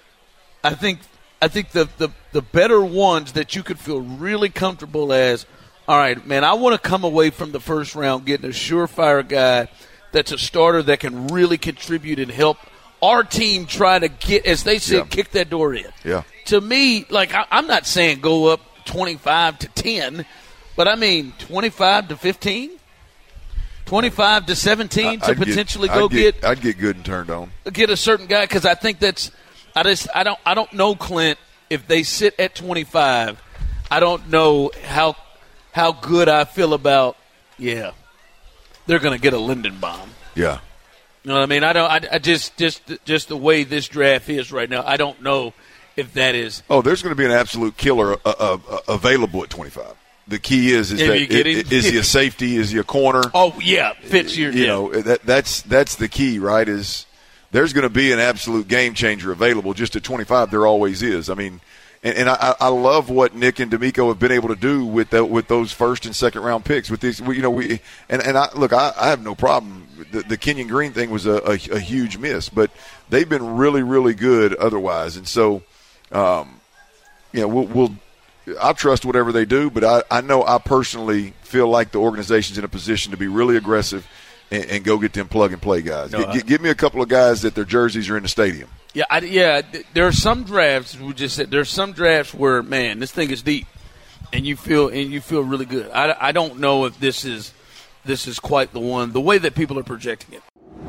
I think, I think the the, the better ones that you could feel really comfortable as. All right, man, I want to come away from the first round getting a surefire guy that's a starter that can really contribute and help our team try to get, as they say, yeah. kick that door in. Yeah. To me, like, I, I'm not saying go up twenty-five to ten, but I mean twenty-five to fifteen, twenty-five to seventeen to I'd potentially get, go I'd get, get I'd get good and turned on. Get a certain guy because I think that's I just I don't I don't know, Clint, if they sit at twenty-five. I don't know how. How good I feel about, yeah, they're going to get a Lindenbaum. Yeah. You know what I mean? I don't. I, I just, just, just the way this draft is right now. I don't know if that is. Oh, there's going to be an absolute killer uh, uh, uh, available at twenty-five. The key is is if that you get it, him. is he a safety? Is he a corner? Oh yeah, fits your. You yeah. know that that's that's the key, right? Is there's going to be an absolute game changer available just at twenty-five. There always is. I mean. And, and I, I love what Nick and D'Amico have been able to do with the, with those first and second round picks. With these, you know, we and, and I look, I, I have no problem. The, the Kenyon Green thing was a, a, a huge miss, but they've been really, really good otherwise. And so, um, you know, we'll, we'll I trust whatever they do, but I, I know I personally feel like the organization's in a position to be really aggressive and, and go get them plug and play guys. No, G- give me a couple of guys that their jerseys are in the stadium. Yeah, I, yeah. There are some drafts. We just said there's some drafts where, man, this thing is deep, and you feel and you feel really good. I, I don't know if this is this is quite the one. The way that people are projecting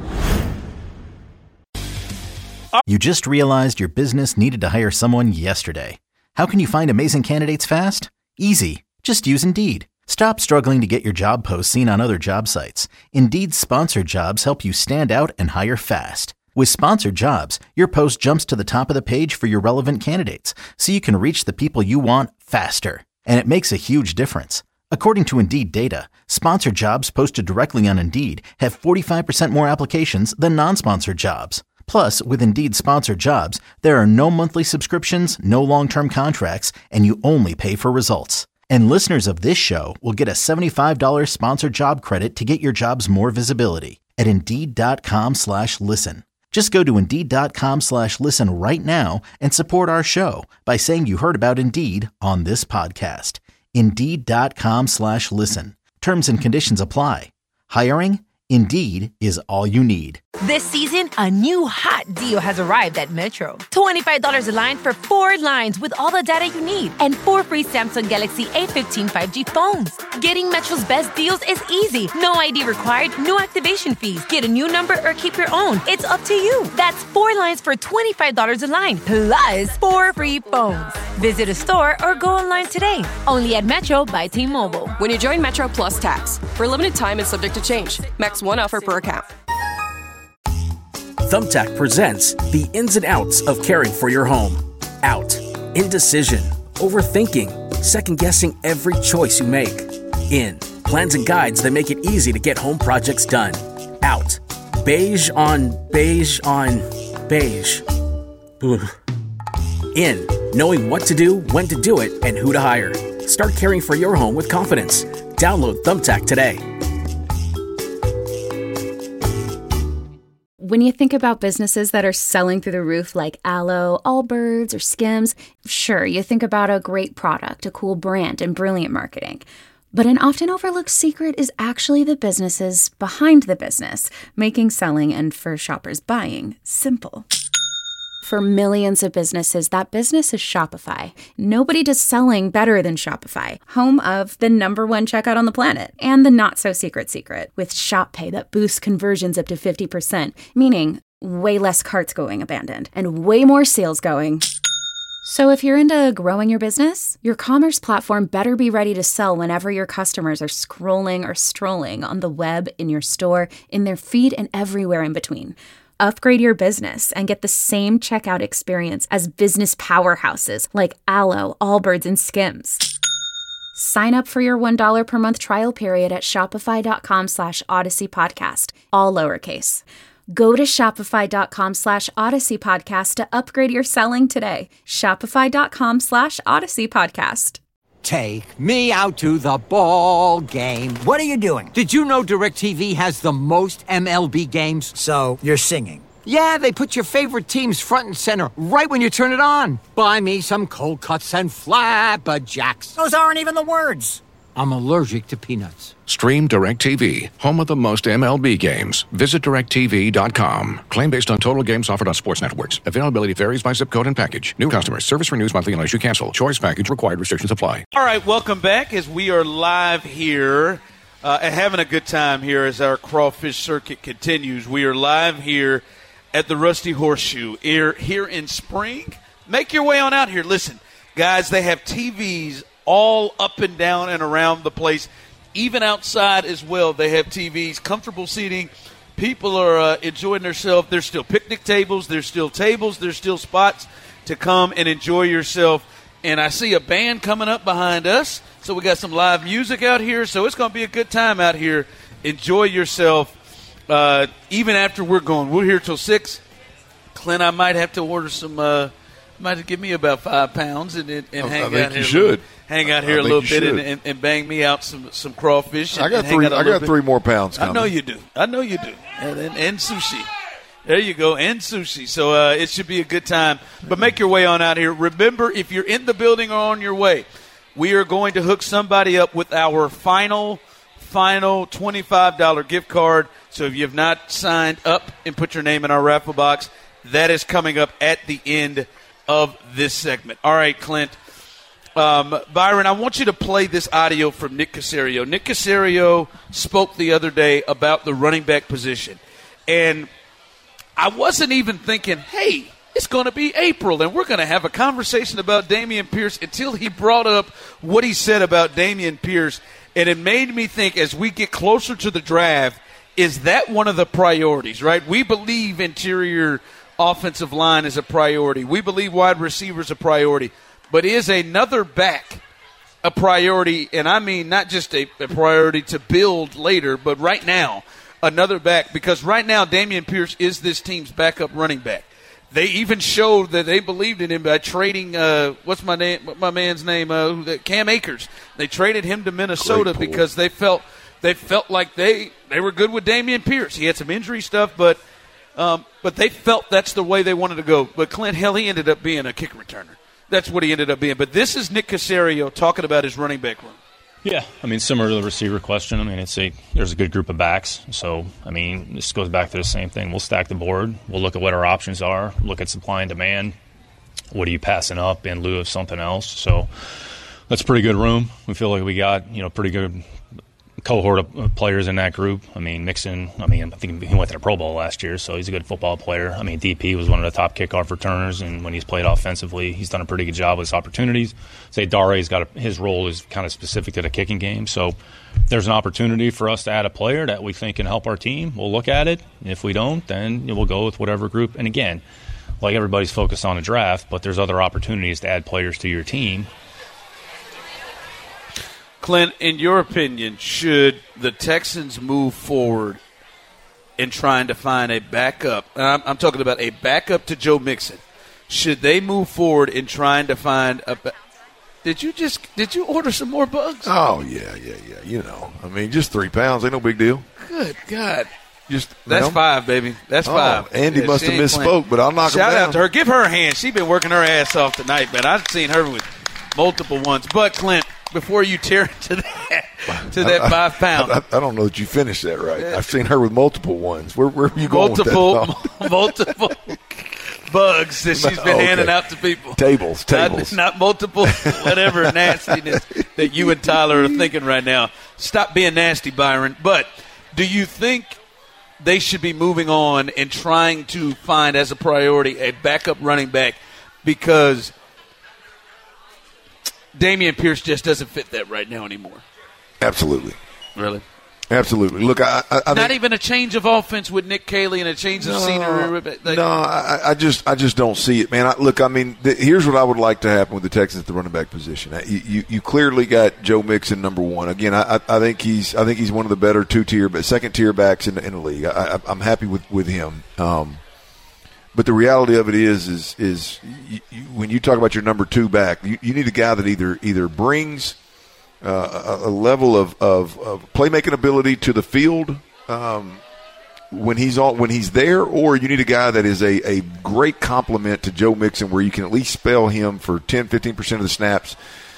it. You just realized your business needed to hire someone yesterday. How can you find amazing candidates fast? Easy. Just use Indeed. Stop struggling to get your job posts seen on other job sites. Indeed's sponsored jobs help you stand out and hire fast. With sponsored jobs, your post jumps to the top of the page for your relevant candidates, so you can reach the people you want faster. And it makes a huge difference. According to Indeed data, sponsored jobs posted directly on Indeed have forty-five percent more applications than non-sponsored jobs. Plus, with Indeed sponsored jobs, there are no monthly subscriptions, no long-term contracts, and you only pay for results. And listeners of this show will get a seventy-five dollars sponsored job credit to get your jobs more visibility at Indeed.com slash listen. Just go to Indeed.com slash listen right now and support our show by saying you heard about Indeed on this podcast. Indeed.com slash listen. Terms and conditions apply. Hiring? Indeed is all you need. This season, a new hot deal has arrived at Metro. twenty-five dollars a line for four lines with all the data you need and four free Samsung Galaxy A fifteen five G phones. Getting Metro's best deals is easy. No I D required, no activation fees. Get a new number or keep your own. It's up to you. That's four lines for twenty-five dollars a line, plus four free phones. Visit a store or go online today. Only at Metro by T-Mobile. When you join Metro Plus Tax, for a limited time and subject to change. Max one offer per account. Thumbtack presents the ins and outs of caring for your home. Out. Indecision. Overthinking. Second-guessing every choice you make. In. Plans and guides that make it easy to get home projects done. Out. Beige on beige on beige. Ugh. In. Knowing what to do, when to do it, and who to hire. Start caring for your home with confidence. Download Thumbtack today. When you think about businesses that are selling through the roof like Aloe, Allbirds, or Skims, sure, you think about a great product, a cool brand, and brilliant marketing. But an often overlooked secret is actually the businesses behind the business, making selling and, for shoppers, buying simple. For millions of businesses, that business is Shopify. Nobody does selling better than Shopify, home of the number one checkout on the planet, and the not-so-secret secret, with Shop Pay that boosts conversions up to fifty percent, meaning way less carts going abandoned, and way more sales going So if you're into growing your business, your commerce platform better be ready to sell whenever your customers are scrolling or strolling on the web, in your store, in their feed, and everywhere in between. Upgrade your business and get the same checkout experience as business powerhouses like Allo, Allbirds, and Skims. Sign up for your one dollar per month trial period at shopify.com slash Odyssey Podcast, all lowercase. Go to shopify.com slash Odyssey Podcast to upgrade your selling today. Shopify.com slash Odyssey Podcast. Take me out to the ball game. What are you doing? Did you know DirecTV has the most M L B games? So, you're singing. Yeah, they put your favorite teams front and center right when you turn it on. Buy me some cold cuts and flapjacks. Those aren't even the words. I'm allergic to peanuts. Stream DirecTV, home of the most M L B games. Visit direct T V dot com. Claim based on total games offered on sports networks. Availability varies by zip code and package. New customers. Service renews monthly unless you cancel. Choice package required. Restrictions apply. All right, welcome back as we are live here uh, and having a good time here as our crawfish circuit continues. We are live here at the Rusty Horseshoe here, here in Spring. Make your way on out here. Listen, guys, they have T Vs all up and down and around the place, even outside as well. They have T Vs, comfortable seating. People are uh, enjoying themselves. There's still picnic tables. There's still tables. There's still spots to come and enjoy yourself. And I see a band coming up behind us, so we got some live music out here. So it's going to be a good time out here. Enjoy yourself, uh, even after we're gone. We're here till six. Clint, I might have to order some uh, – might give me about five pounds and, and, and hang I out think here. You should. Hang out here I a little you bit and, should. and, and bang me out some, some crawfish. And, I got and three. hang out a I got bit. three more pounds coming. I know you do. I know you do. And, and, and sushi. There you go. And sushi. So uh, it should be a good time. But make your way on out here. Remember, if you're in the building or on your way, we are going to hook somebody up with our final, final twenty-five dollars gift card. So if you have not signed up and put your name in our raffle box, that is coming up at the end of this segment. All right, Clint. Um, Byron, I want you to play this audio from Nick Caserio. Nick Caserio spoke the other day about the running back position. And I wasn't even thinking, hey, it's going to be April, and we're going to have a conversation about Dameon Pierce until he brought up what he said about Dameon Pierce. And it made me think, as we get closer to the draft, is that one of the priorities, right? We believe interior offensive line is a priority. We believe wide receiver is a priority. But is another back a priority? And I mean not just a, a priority to build later, but right now, another back. Because right now, Dameon Pierce is this team's backup running back. They even showed that they believed in him by trading, uh, what's my name? What my man's name? Uh, Cam Akers. They traded him to Minnesota because they felt they felt like they, they were good with Dameon Pierce. He had some injury stuff, but – Um, but they felt that's the way they wanted to go. But Clint, hell, he ended up being a kick returner. That's what he ended up being. But this is Nick Caserio talking about his running back room. Yeah, I mean, similar to the receiver question, I mean, it's a there's a good group of backs. So, I mean, this goes back to the same thing. We'll stack the board. We'll look at what our options are, look at supply and demand. What are you passing up in lieu of something else? So that's a pretty good room. We feel like we got, you know, pretty good cohort of players in that group. I mean, Mixon, I mean, I think he went to the Pro Bowl last year, so he's a good football player. I mean, D P was one of the top kickoff returners, and when he's played offensively, he's done a pretty good job with his opportunities. Say Dare's got a, his role is kind of specific to the kicking game, so there's an opportunity for us to add a player that we think can help our team. We'll look at it. If we don't, then we'll go with whatever group. And again, like everybody's focused on the draft, but there's other opportunities to add players to your team. Clint, in your opinion, should the Texans move forward in trying to find a backup? I'm, I'm talking about a backup to Joe Mixon. Should they move forward in trying to find a ba- Did you just did you order some more bugs? Oh, yeah, yeah, yeah. You know, I mean, just three pounds ain't no big deal. Good God. Just That's ma'am? five, baby. That's oh, five. Andy yeah, must have misspoke, playing. But I'll knock Shout him down. out to her. Give her a hand. She's been working her ass off tonight, man. I've seen her with multiple ones. But, Clint, before you tear into that, to that I, five pound. I, I, I don't know that you finished that right. Yeah. I've seen her with multiple ones. Where, where are you going multiple, with that? multiple bugs that she's been okay. handing out to people. Tables, tables. Not, not multiple, whatever nastiness that you and Tyler are thinking right now. Stop being nasty, Byron. But do you think they should be moving on and trying to find as a priority a backup running back? Because Dameon Pierce just doesn't fit that right now anymore. Absolutely. Really? Absolutely. Look, I, I, I not think, even a change of offense with Nick Caley and a change of no, scenery. Like, no, I, I just, I just don't see it, man. I, look, I mean, th- here's what I would like to happen with the Texans at the running back position. You, you, you clearly got Joe Mixon number one. Again, I, I think he's, I think he's one of the better two tier, but second tier backs in the, in the league. I, I, I'm happy with with him. Um, but the reality of it is, is, is you, you, when you talk about your number two back, you, you need a guy that either either brings Uh, a, a level of, of, of playmaking ability to the field um, when he's all, when he's there, or you need a guy that is a, a great complement to Joe Mixon, where you can at least spell him for ten, fifteen percent of the snaps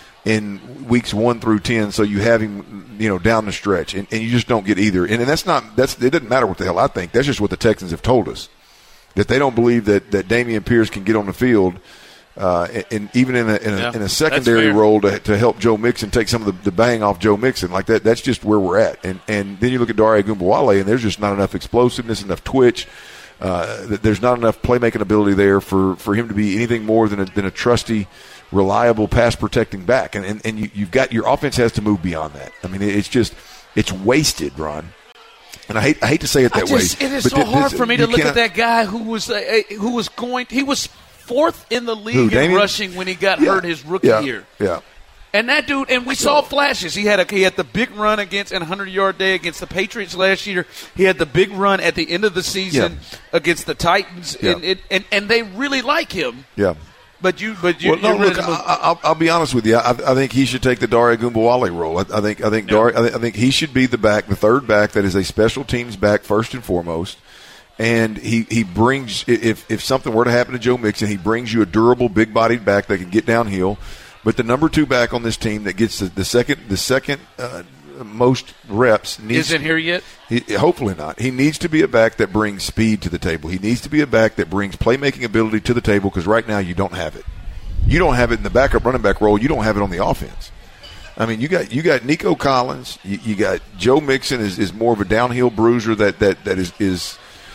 in weeks one through ten, so you have him, you know, down the stretch, and, and you just don't get either. And, and that's not that's it doesn't matter what the hell I think. That's just what the Texans have told us, that they don't believe that that Dameon Pierce can get on the field. Uh, and, and even in a, in a, yeah, in a secondary role to, to help Joe Mixon take some of the, the bang off Joe Mixon, like that, that's just where we're at. And and then you look at Dare Ogunbowale, and there's just not enough explosiveness, enough twitch. Uh, there's not enough playmaking ability there for, for him to be anything more than a, than a trusty, reliable pass protecting back. And and, and you, you've got your offense has to move beyond that. I mean, it's just it's wasted, Ron. And I hate I hate to say it that just, way. It is but so th- hard this, for me to look cannot, at that guy who was uh, who was going he was. fourth in the league Who, in Dameon? rushing when he got yeah. hurt his rookie yeah. year. Yeah. And that dude, and we saw flashes. He had a he had the big run against and hundred-yard day against the Patriots last year. He had the big run at the end of the season yeah. against the Titans, yeah. and, it, and and they really like him. Yeah. But you, but you, well, no, you're look, I, I'll, I'll be honest with you. I, I think he should take the Dare Ogunbowale role. I, I think, I think, yeah. Dare, I think, I think he should be the back, the third back that is a special teams back first and foremost. And he, he brings, if if something were to happen to Joe Mixon, he brings you a durable, big-bodied back that can get downhill. But the number two back on this team that gets the, the second the second uh, most reps needs isn't here yet. He, hopefully not. He needs to be a back that brings speed to the table. He needs to be a back that brings playmaking ability to the table, because right now you don't have it. You don't have it in the backup running back role. You don't have it on the offense. I mean, you got you got Nico Collins. You, you got Joe Mixon is, is more of a downhill bruiser that that that is is.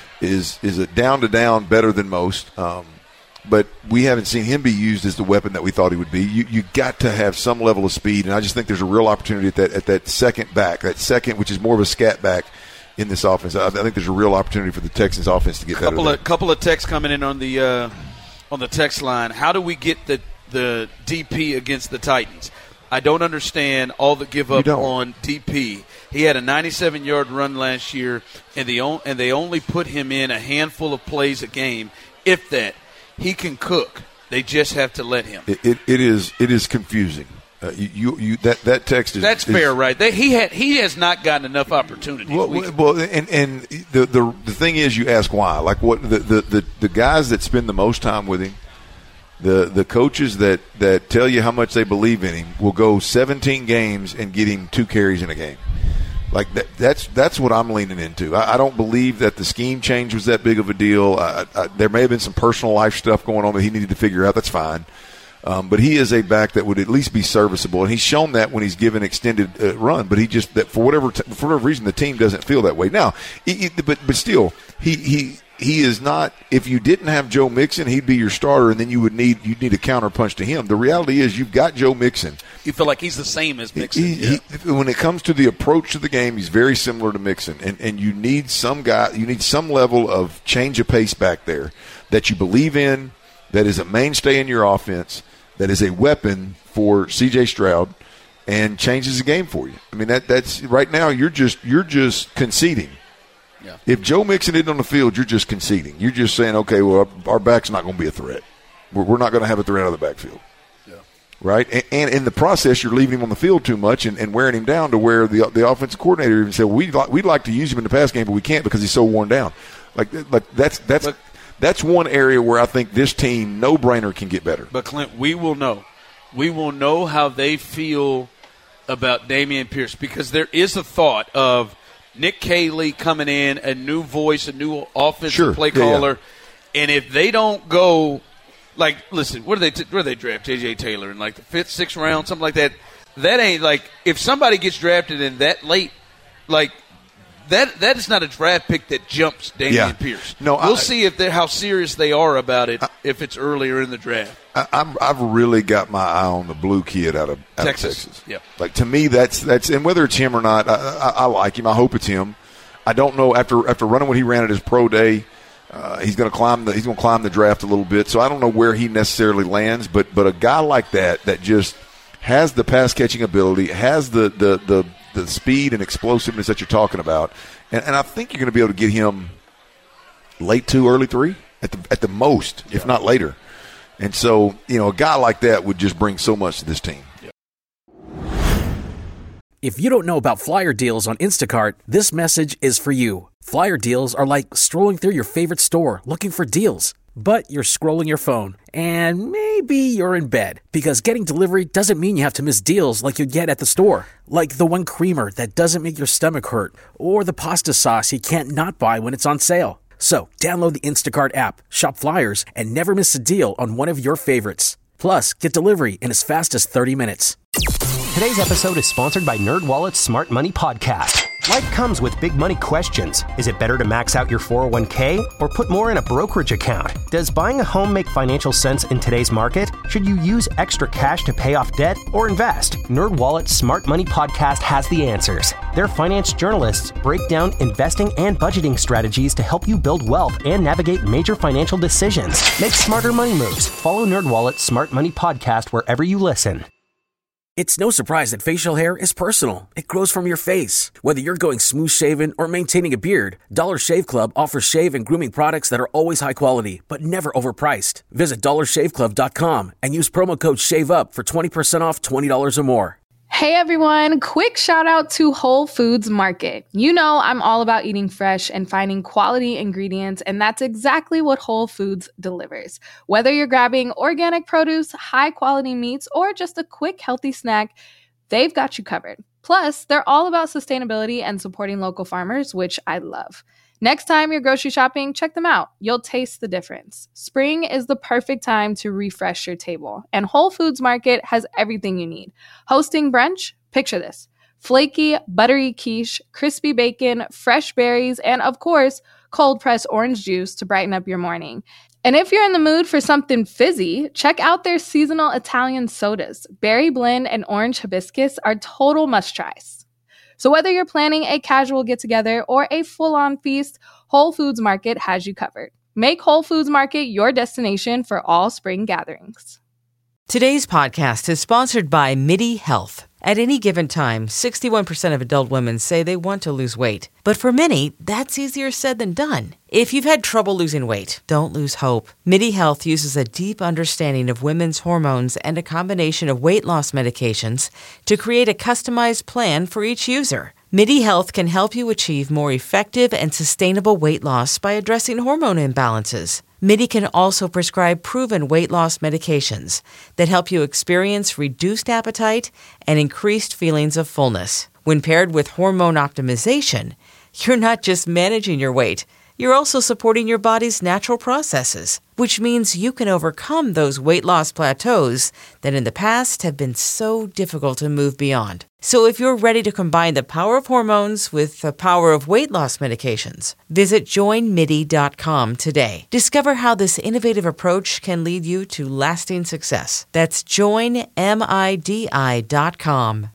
is is a down-to-down better than most, um, but we haven't seen him be used as the weapon that we thought he would be. You you got to have some level of speed, and I just think there's a real opportunity at that at that second back, that second, which is more of a scat back in this offense. I, I think there's a real opportunity for the Texans offense to get couple better. A couple of texts coming in on the uh, on the text line. How do we get the the D P against the Titans? I don't understand all the give up on D P. He had a ninety-seven-yard run last year, and the on, and they only put him in a handful of plays a game, if that. He can cook. They just have to let him. It it, it is it is confusing. Uh, you, you you that that text is that's is, fair, right? They, he had he has not gotten enough opportunity. Well, we, well, and and the, the the thing is, you ask why. Like what the, the the the guys that spend the most time with him. The the coaches that, that tell you how much they believe in him will go seventeen games and get him two carries in a game. Like that, that's that's what I'm leaning into. I, I don't believe that the scheme change was that big of a deal. I, I, there may have been some personal life stuff going on that he needed to figure out. That's fine. Um, but he is a back that would at least be serviceable, and he's shown that when he's given extended uh, run. But he just that for whatever t- for whatever reason the team doesn't feel that way now. He, he, but but still he he. He is not. If you didn't have Joe Mixon, he'd be your starter, and then you would need you'd need a counterpunch to him. The reality is, you've got Joe Mixon. You feel like he's the same as Mixon. He, yeah. he, when it comes to the approach to the game, he's very similar to Mixon, and and you need some guy. You need some level of change of pace back there that you believe in, that is a mainstay in your offense, that is a weapon for C J Stroud, and changes the game for you. I mean that that's right now you're just you're just conceding. Yeah. If Joe Mixon isn't on the field, you're just conceding. You're just saying, okay, well, our, our back's not going to be a threat. We're, we're not going to have a threat out of the backfield. Yeah. Right? And, and in the process, you're leaving him on the field too much and, and wearing him down to where the the offensive coordinator even said, well, we'd, like, we'd like to use him in the pass game, but we can't because he's so worn down. Like, like that's that's but, that's one area where I think this team, no-brainer, can get better. But, Clint, we will know. We will know how they feel about Dameon Pierce, because there is a thought of Nick Caley coming in, a new voice, a new offensive sure. play yeah, caller, yeah. and if they don't go, like, listen, where do they t- where do they draft J J Taylor in like the fifth, sixth round, something like that? That ain't like if somebody gets drafted in that late, like that that is not a draft pick that jumps Dameon Yeah. Pierce. No, we'll I- see if they're how serious they are about it I, if it's earlier in the draft. I, I'm, I've really got my eye on the blue kid out of, out Texas. of Texas. Yeah. Like, to me, that's that's and whether it's him or not, I, I, I like him. I hope it's him. I don't know after after running what he ran at his pro day. Uh, he's going to climb the he's going to climb the draft a little bit. So I don't know where he necessarily lands, but but a guy like that that just has the pass catching ability, has the the the, the speed and explosiveness that you're talking about, and, and I think you're going to be able to get him late two, early three at the at the most, yeah. if not later. And so, you know, a guy like that would just bring so much to this team. If you don't know about Flyer deals on Instacart, this message is for you. Flyer deals are like strolling through your favorite store looking for deals. But you're scrolling your phone, and maybe you're in bed, because getting delivery doesn't mean you have to miss deals like you'd get at the store. Like the one creamer that doesn't make your stomach hurt, or the pasta sauce you can't not buy when it's on sale. So, download the Instacart app, shop Flyers, and never miss a deal on one of your favorites. Plus, get delivery in as fast as thirty minutes. Today's episode is sponsored by NerdWallet's Smart Money Podcast. Life comes with big money questions. Is it better to max out your four oh one k or put more in a brokerage account? Does buying a home make financial sense in today's market? Should you use extra cash to pay off debt or invest? NerdWallet's Smart Money Podcast has the answers. Their finance journalists break down investing and budgeting strategies to help you build wealth and navigate major financial decisions. Make smarter money moves. Follow NerdWallet's Smart Money Podcast wherever you listen. It's no surprise that facial hair is personal. It grows from your face. Whether you're going smooth shaven or maintaining a beard, Dollar Shave Club offers shave and grooming products that are always high quality, but never overpriced. Visit dollar shave club dot com and use promo code SHAVEUP for twenty percent off twenty dollars or more. Hey everyone, quick shout out to Whole Foods Market. You know I'm all about eating fresh and finding quality ingredients, and that's exactly what Whole Foods delivers. Whether you're grabbing organic produce, high quality meats, or just a quick healthy snack, they've got you covered. Plus, they're all about sustainability and supporting local farmers, which I love. Next time you're grocery shopping, check them out. You'll taste the difference. Spring is the perfect time to refresh your table, and Whole Foods Market has everything you need. Hosting brunch? Picture this. Flaky, buttery quiche, crispy bacon, fresh berries, and of course, cold-pressed orange juice to brighten up your morning. And if you're in the mood for something fizzy, check out their seasonal Italian sodas. Berry blend and orange hibiscus are total must-tries. So whether you're planning a casual get-together or a full-on feast, Whole Foods Market has you covered. Make Whole Foods Market your destination for all spring gatherings. Today's podcast is sponsored by MIDI Health. At any given time, sixty-one percent of adult women say they want to lose weight. But for many, that's easier said than done. If you've had trouble losing weight, don't lose hope. MIDI Health uses a deep understanding of women's hormones and a combination of weight loss medications to create a customized plan for each user. MIDI Health can help you achieve more effective and sustainable weight loss by addressing hormone imbalances. MIDI can also prescribe proven weight loss medications that help you experience reduced appetite and increased feelings of fullness. When paired with hormone optimization, you're not just managing your weight, you're also supporting your body's natural processes, which means you can overcome those weight loss plateaus that in the past have been so difficult to move beyond. So if you're ready to combine the power of hormones with the power of weight loss medications, visit join midi dot com today. Discover how this innovative approach can lead you to lasting success. That's join midi dot com.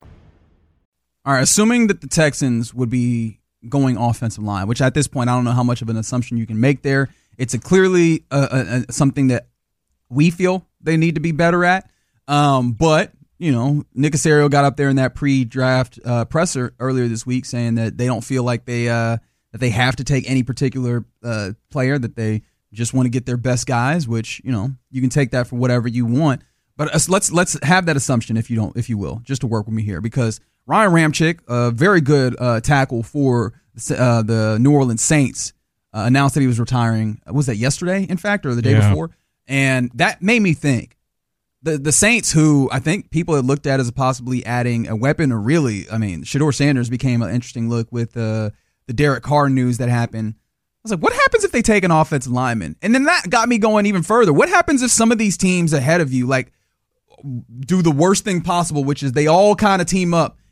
All right, assuming that the Texans would be going offensive line, which at this point I don't know how much of an assumption you can make there. It's a clearly uh, uh, something that we feel they need to be better at. Um, but, you know, Nick Caserio got up there in that pre-draft uh, presser earlier this week saying that they don't feel like they uh, that they have to take any particular uh, player, that they just want to get their best guys, which, you know, you can take that for whatever you want. But uh, let's let's have that assumption, if you don't, if you will, just to work with me here, because Ryan Ramczyk, a very good uh, tackle for uh, the New Orleans Saints, uh, announced that he was retiring. Was that yesterday, in fact, or the day yeah. before? And that made me think. The the Saints, who I think people had looked at as possibly adding a weapon, or really, I mean, Shedeur Sanders became an interesting look with uh, the Derek Carr news that happened. I was like, what happens if they take an offensive lineman? And then that got me going even further. What happens if some of these teams ahead of you, like, do the worst thing possible, which is they all kind of team up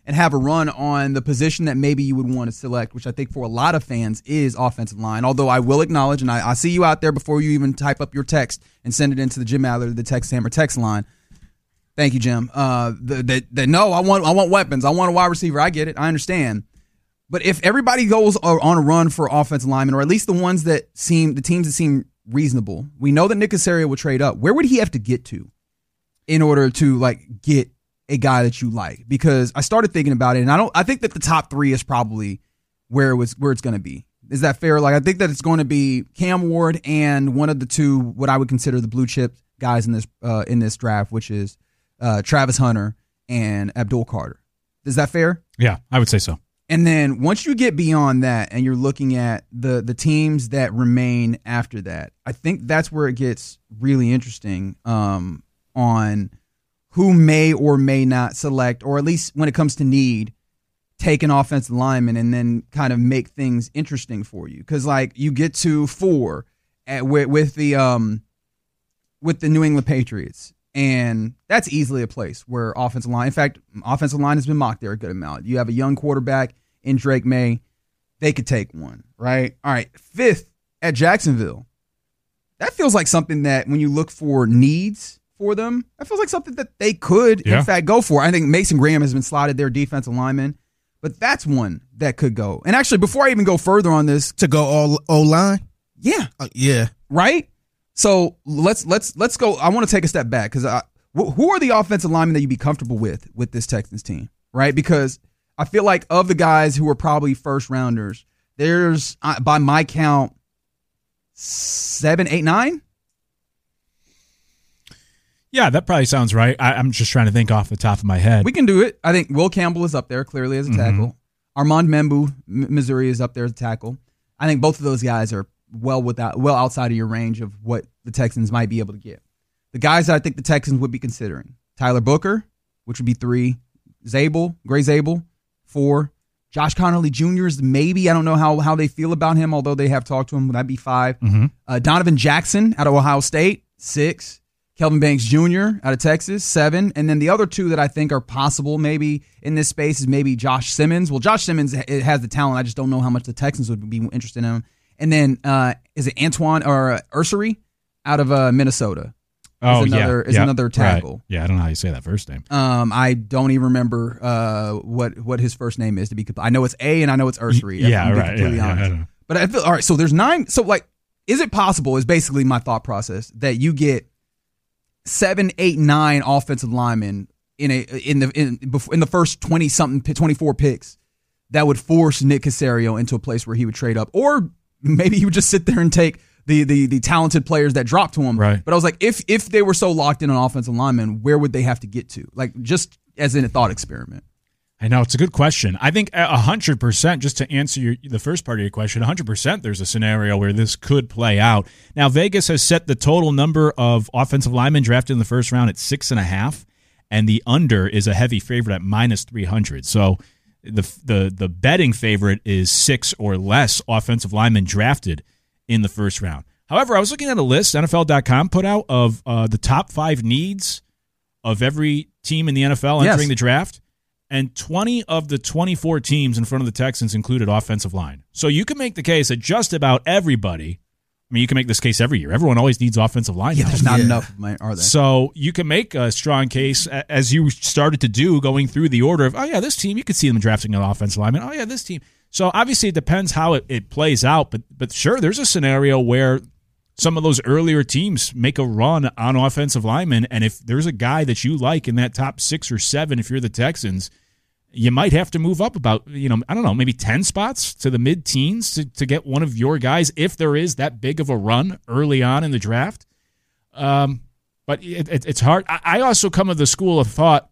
and have a run on the position that maybe you would want to select, which I think for a lot of fans is offensive line. Although I will acknowledge, and I, I see you out there before you even type up your text and send it into the Jim Adler, the Text Hammer text line. Thank you, Jim. Uh, that that no, I want I want weapons. I want a wide receiver. I get it. I understand. But if everybody goes on a run for offensive linemen, or at least the ones that seem the teams that seem reasonable, we know that Nick Caserio will trade up. Where would he have to get to in order to like get a guy that you like? Because I started thinking about it, and I don't. I think that the top three is probably where it was where it's going to be. Is that fair? Like I think that it's going to be Cam Ward and one of the two what I would consider the blue chip guys in this uh, in this draft, which is uh, Travis Hunter and Abdul Carter. Is that fair? Yeah, I would say so. And then once you get beyond that and you're looking at the the teams that remain after that, I think that's where it gets really interesting um, on who may or may not select, or at least when it comes to need, take an offensive lineman and then kind of make things interesting for you. Because like you get to four at, with, with the um, with the New England Patriots. And that's easily a place where offensive line, in fact, offensive line has been mocked there a good amount. You have a young quarterback in Drake May. They could take one, right? All right, fifth at Jacksonville. That feels like something that when you look for needs for them, that feels like something that they could, yeah. in fact, go for. I think Mason Graham has been slotted there, defensive lineman. But that's one that could go. And actually, before I even go further on this. To go all O-line? Yeah. Uh, yeah. Right? So let's let's let's go. I want to take a step back because who are the offensive linemen that you'd be comfortable with with this Texans team, right? Because I feel like of the guys who are probably first rounders, there's uh, by my count seven, eight, nine. Yeah, that probably sounds right. I, I'm just trying to think off the top of my head. We can do it. I think Will Campbell is up there clearly as a tackle. Mm-hmm. Armand Membu, M- Missouri, is up there as a tackle. I think both of those guys are well without well outside of your range of what the Texans might be able to get. The guys that I think the Texans would be considering: Tyler Booker, which would be three; Zabel, Gray Zabel, four; Josh Connolly Junior is maybe. I don't know how how they feel about him, although they have talked to him. That'd be five. Mm-hmm. Uh, Donovan Jackson out of Ohio State, six; Kelvin Banks Junior out of Texas, seven; and then the other two that I think are possible maybe in this space is maybe Josh Simmons. Well, Josh Simmons has the talent. I just don't know how much the Texans would be interested in him. And then uh, is it Antoine or uh, Ursery out of uh, Minnesota? Oh, is another, yeah. Is yeah. another tackle. Right. Yeah, I don't know how you say that first name. Um, I don't even remember uh, what what his first name is. To be, I know it's A and I know it's Ursery. Yeah, I'm right. Completely yeah, honest. yeah, I but I feel all right. So there's nine. So like, is it possible? Is basically my thought process that you get seven, eight, nine offensive linemen in a in the in in the first twenty something, twenty-four picks that would force Nick Caserio into a place where he would trade up, or maybe he would just sit there and take the the the talented players that dropped to him. Right. But I was like, if if they were so locked in on offensive linemen, where would they have to get to? Like, just as in a thought experiment. I know, it's a good question. I think one hundred percent, just to answer your, the first part of your question, one hundred percent there's a scenario where this could play out. Now, Vegas has set the total number of offensive linemen drafted in the first round at six and a half, and the under is a heavy favorite at minus three hundred. So the the the betting favorite is six or less offensive linemen drafted in the first round. However, I was looking at a list N F L dot com put out of uh, the top five needs of every team in the N F L entering Yes. the draft, and twenty of the twenty-four teams in front of the Texans included offensive line. So you can make the case that just about everybody, I mean, you can make this case every year. Everyone always needs offensive line. Yeah, now. there's not enough, are there? So you can make a strong case, a- as you started to do, going through the order of, oh, yeah, this team, you could see them drafting an offensive lineman. Oh, yeah, this team. So obviously it depends how it, it plays out. But, but sure, there's a scenario where some of those earlier teams make a run on offensive linemen, and if there's a guy that you like in that top six or seven, if you're the Texans, you might have to move up about, you know, I don't know, maybe ten spots to the mid-teens to, to get one of your guys if there is that big of a run early on in the draft. Um, but it, it, it's hard. I, I also come of the school of thought,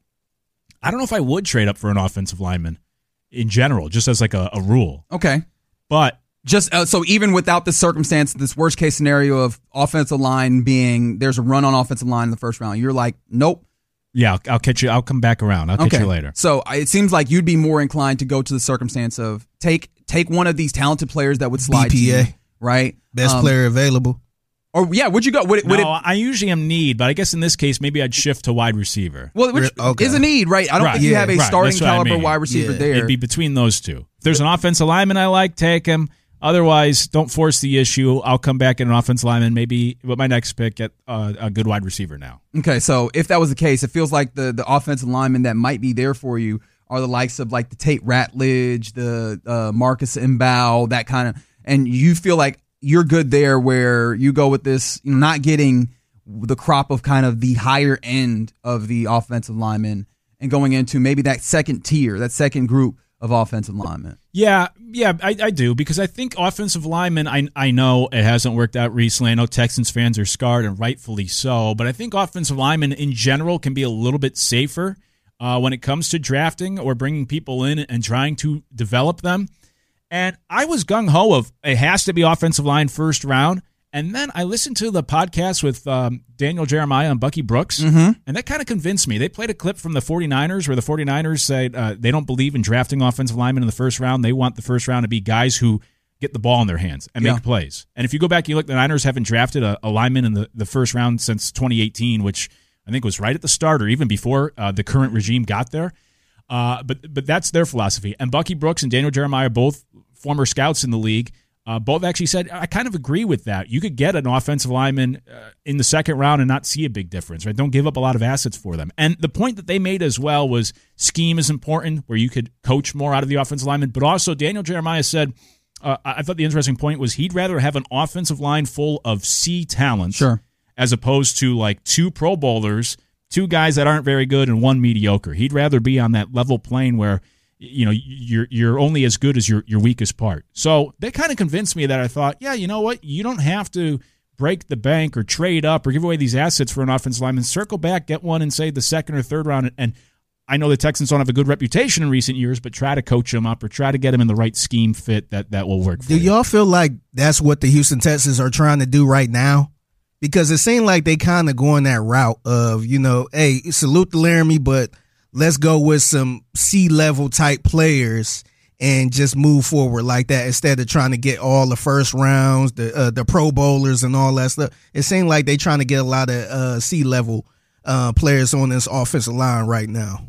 I don't know if I would trade up for an offensive lineman in general, just as like a, a rule. Okay. But just uh, so even without the circumstance, this worst case scenario of offensive line being there's a run on offensive line in the first round, you're like, nope. Yeah, I'll, I'll catch you. I'll come back around. I'll catch Okay. you later. So I- it seems like you'd be more inclined to go to the circumstance of take take one of these talented players that would slide B P A. to you, right? Best Um, player available. Or yeah, would you go? Would it, would no, it, I usually am need, but I guess in this case maybe I'd shift to wide receiver. Well, which okay. is a need, right? I don't right. think you yeah, have a right. starting caliber I mean. wide receiver yeah. there. It'd be between those two. If there's an offensive lineman I like, take him. Otherwise, don't force the issue. I'll come back at an offensive lineman. Maybe with my next pick, get uh, a good wide receiver now. Okay, so if that was the case, it feels like the the offensive linemen that might be there for you are the likes of like the Tate Ratledge, the uh, Marcus Mbow, that kind of, and you feel like you're good there where you go with this, you know, not getting the crop of kind of the higher end of the offensive linemen and going into maybe that second tier, that second group of offensive linemen. Yeah, yeah, I, I do, because I think offensive linemen, I I know it hasn't worked out recently. I know Texans fans are scarred, and rightfully so, but I think offensive linemen in general can be a little bit safer uh, when it comes to drafting or bringing people in and trying to develop them. And I was gung-ho of it has to be offensive line first round. And then I listened to the podcast with um, Daniel Jeremiah and Bucky Brooks, mm-hmm. and that kind of convinced me. They played a clip from the 49ers where the 49ers said uh, they don't believe in drafting offensive linemen in the first round. They want the first round to be guys who get the ball in their hands and yeah. make plays. And if you go back and you look, the Niners haven't drafted a, a lineman in the, the first round since twenty eighteen, which I think was right at the start or even before uh, the current regime got there. Uh, but but that's their philosophy. And Bucky Brooks and Daniel Jeremiah, both former scouts in the league, uh, both actually said, I kind of agree with that. You could get an offensive lineman uh, in the second round and not see a big difference, right? Don't give up a lot of assets for them. And the point that they made as well was scheme is important, where you could coach more out of the offensive lineman. But also Daniel Jeremiah said, uh, I thought the interesting point was he'd rather have an offensive line full of C talent sure. as opposed to like two Pro Bowlers, two guys that aren't very good and one mediocre. He'd rather be on that level plane where, you know, you're you're only as good as your, your weakest part. So that kind of convinced me that I thought, yeah, you know what? You don't have to break the bank or trade up or give away these assets for an offensive lineman. Circle back, get one in, say, the second or third round. And I know the Texans don't have a good reputation in recent years, but try to coach them up or try to get them in the right scheme fit that, that will work for Do you. y'all feel like that's what the Houston Texans are trying to do right now? Because it seemed like they kind of going that route of, you know, hey, salute to Laramie, but let's go with some C-level type players and just move forward like that instead of trying to get all the first rounds, the uh, the Pro Bowlers and all that stuff. It seemed like they trying to get a lot of uh, C-level uh, players on this offensive line right now.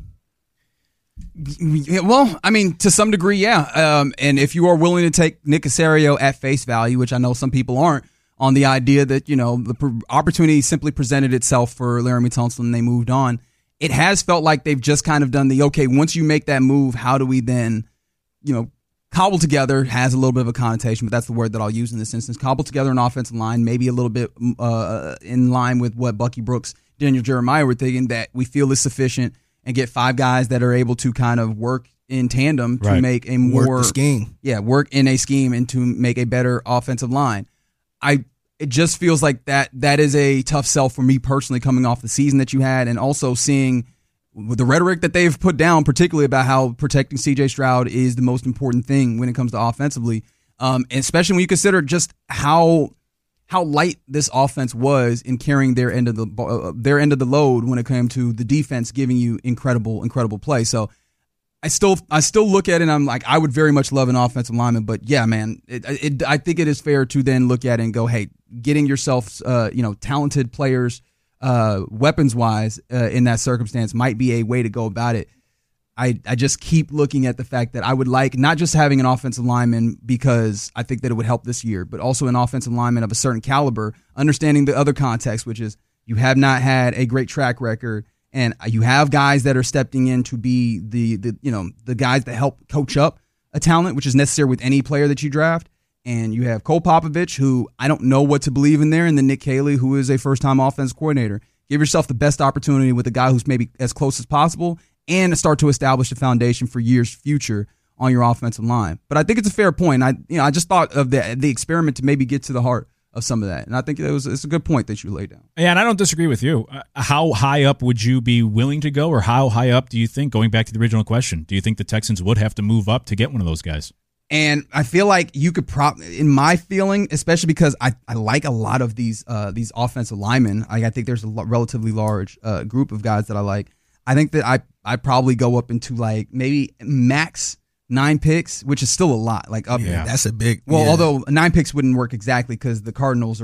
Yeah, well, I mean, to some degree, yeah. Um, and if you are willing to take Nick Caserio at face value, which I know some people aren't, on the idea that, you know, the pr- opportunity simply presented itself for Laramie Tunsil and they moved on, it has felt like they've just kind of done the, okay, once you make that move, how do we then, you know, cobble together, has a little bit of a connotation, but that's the word that I'll use in this instance, cobble together an offensive line, maybe a little bit uh, in line with what Bucky Brooks, Daniel Jeremiah were thinking, that we feel is sufficient, and get five guys that are able to kind of work in tandem to right. make a more work the scheme. Yeah, work in a scheme and to make a better offensive line. I it just feels like that that is a tough sell for me personally, coming off the season that you had, and also seeing with the rhetoric that they've put down, particularly about how protecting C J Stroud is the most important thing when it comes to offensively, um, and especially when you consider just how how light this offense was in carrying their end of the uh, their end of the load when it came to the defense giving you incredible incredible play. So I still I still look at it and I'm like, I would very much love an offensive lineman, but yeah, man, it, it, I think it is fair to then look at it and go, hey, getting yourself uh, you know talented players uh, weapons wise uh, in that circumstance might be a way to go about it. I, I just keep looking at the fact that I would like not just having an offensive lineman because I think that it would help this year, but also an offensive lineman of a certain caliber, understanding the other context, which is you have not had a great track record, and you have guys that are stepping in to be the, the you know the guys that help coach up a talent, which is necessary with any player that you draft. And you have Cole Popovich, who I don't know what to believe in there, and then Nick Caley, who is a first-time offense coordinator. Give yourself the best opportunity with a guy who's maybe as close as possible, and start to establish a foundation for years future on your offensive line. But I think it's a fair point. I you know I just thought of the the experiment to maybe get to the heart of some of that, and I think it was it's a good point that you laid down. Yeah, and I don't disagree with you. Uh, how high up would you be willing to go, or how high up do you think, going back to the original question, do you think the Texans would have to move up to get one of those guys? And I feel like you could prop in my feeling, especially because I, I like a lot of these uh, these offensive linemen. I, I think there's a lo- relatively large uh, group of guys that I like. I think that I I probably go up into like maybe max nine picks, which is still a lot. Like up, yeah, that's a big. Well, yeah. although nine picks wouldn't work exactly because the Cardinals are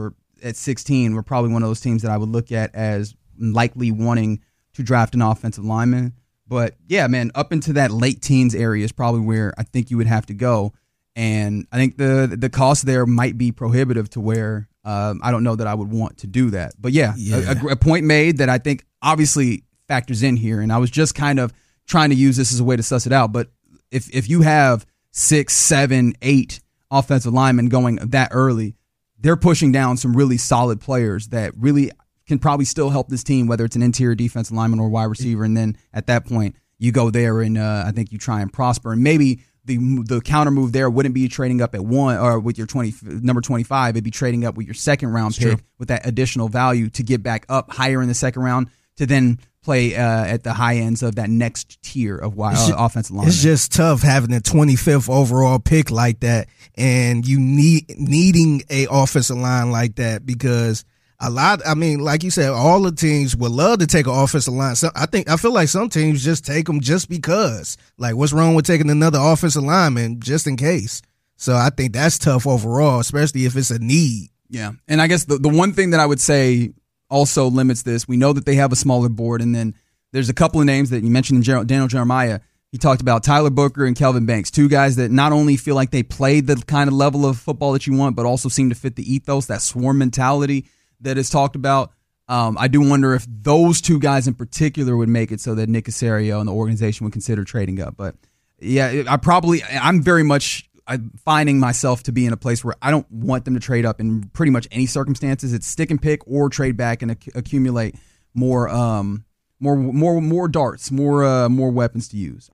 at sixteen were probably one of those teams that I would look at as likely wanting to draft an offensive lineman. But yeah, man, up into that late teens area is probably where I think you would have to go. And I think the the cost there might be prohibitive to where um, I don't know that I would want to do that. But yeah, Yeah. A, a point made that I think obviously factors in here. And I was just kind of trying to use this as a way to suss it out. But if if you have six, seven, eight offensive linemen going that early, they're pushing down some really solid players that really can probably still help this team, whether it's an interior defensive lineman or wide receiver. And then at that point, you go there and uh, I think you try and prosper. And maybe the the counter move there wouldn't be trading up at one or with your twenty number twenty-five. It'd be trading up with your second round That's pick true. with that additional value to get back up higher in the second round to then play uh, at the high ends of that next tier of wide, It's uh, ju- offensive line. It's just tough having a twenty-fifth overall pick like that, and you need needing a offensive line like that because a lot. I mean, like you said, all the teams would love to take an offensive line. So I think I feel like some teams just take them just because. Like, what's wrong with taking another offensive lineman just in case? So I think that's tough overall, especially if it's a need. Yeah, and I guess the the one thing that I would say also limits this. We know that they have a smaller board, and then there's a couple of names that you mentioned in Jer- Daniel Jeremiah. He talked about Tyler Booker and Kelvin Banks, two guys that not only feel like they played the kind of level of football that you want, but also seem to fit the ethos, that swarm mentality that is talked about. Um, I do wonder if those two guys in particular would make it so that Nick Caserio and the organization would consider trading up. But yeah, I probably, I'm very much I'm finding myself to be in a place where I don't want them to trade up in pretty much any circumstances. It's stick and pick or trade back and ac- accumulate more, um, more, more, more darts, more, uh, more weapons to use.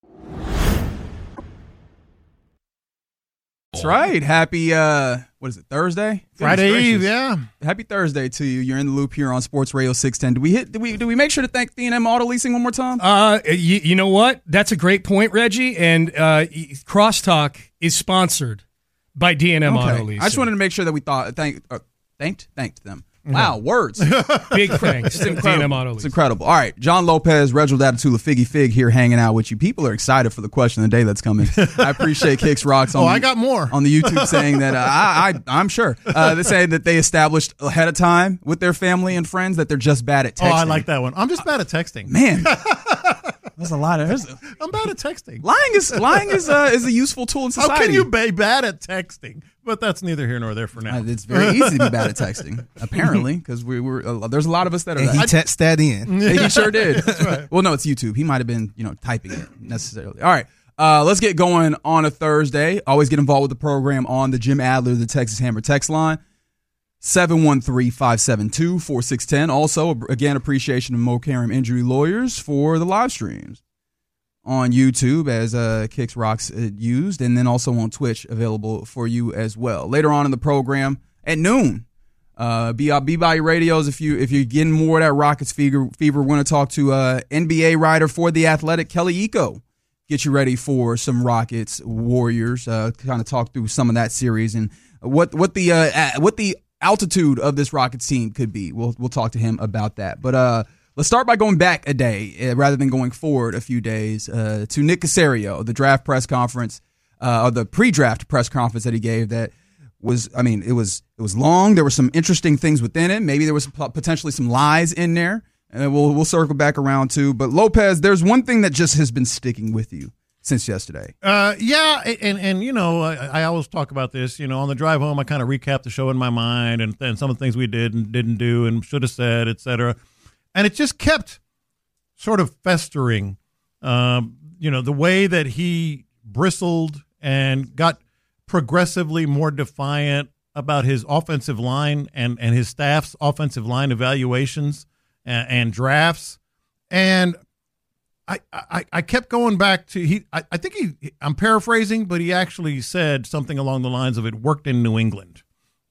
That's right. Happy, uh, what is it, Thursday? Friday Goodness Eve, gracious. yeah. Happy Thursday to you. You're in the loop here on Sports Radio six ten. Do we hit? Do we? Do we make sure to thank D and M Auto Leasing one more time? Uh, you, you know what? That's a great point, Reggie. And uh, Crosstalk is sponsored by D and M Okay. Auto Leasing. I just wanted to make sure that we thought thank, uh, thanked, thanked them. Wow, words. Big thanks It's to D and M incredible. Auto It's Leasing. incredible. All right, John Lopez, Reginald Atatula, Figgy Fig here hanging out with you. People are excited for the question of the day that's coming. I appreciate Kicks Rocks on Oh, the, I got more. on the YouTube saying that uh, I, I, I'm sure. Uh, they're saying that they established ahead of time with their family and friends that they're just bad at Oh, texting. I like that one. I'm just bad at texting. Man. There's a lot of there's, I'm bad at texting. lying is lying is uh, is a useful tool in society. How can you be bad at texting? But that's neither here nor there for now. Uh, it's very easy to be bad at texting, apparently, because we were. Uh, there's a lot of us that are. And he that. texted that in. he sure did. That's right. Well, no, it's YouTube. He might have been, you know, typing it necessarily. All right, uh, let's get going on a Thursday. Always get involved with the program on the Jim Adler, the Texas Hammer text line, seven one three, five seven two, four six one zero. Also, again, appreciation of Mo Karam Injury Lawyers for the live streams on YouTube as uh, Kicks Rocks uh, used, and then also on Twitch available for you as well. Later on in the program at noon, uh, be, be by your radios if you if you're getting more of that Rockets fever. Fever, we're going to talk to uh, N B A writer for The Athletic, Kelly Iko. Get you ready for some Rockets Warriors. Uh, kind of talk through some of that series and what what the uh, what the altitude of this Rockets team could be. We'll we'll talk to him about that. But uh. Let's start by going back a day uh, rather than going forward a few days uh, to Nick Caserio, the draft press conference, uh, or the pre-draft press conference that he gave. That was, I mean, it was it was long. There were some interesting things within it. Maybe there was potentially some lies in there, and we'll we'll circle back around to. But Lopez, there's one thing that just has been sticking with you since yesterday. Uh, yeah, and and you know, I, I always talk about this. You know, on the drive home, I kind of recap the show in my mind and, and some of the things we did and didn't do and should have said, et cetera. And it just kept sort of festering, um, you know, the way that he bristled and got progressively more defiant about his offensive line and, and his staff's offensive line evaluations and, and drafts. And I, I, I kept going back to, he. I, I think he, I'm paraphrasing, but he actually said something along the lines of it worked in New England.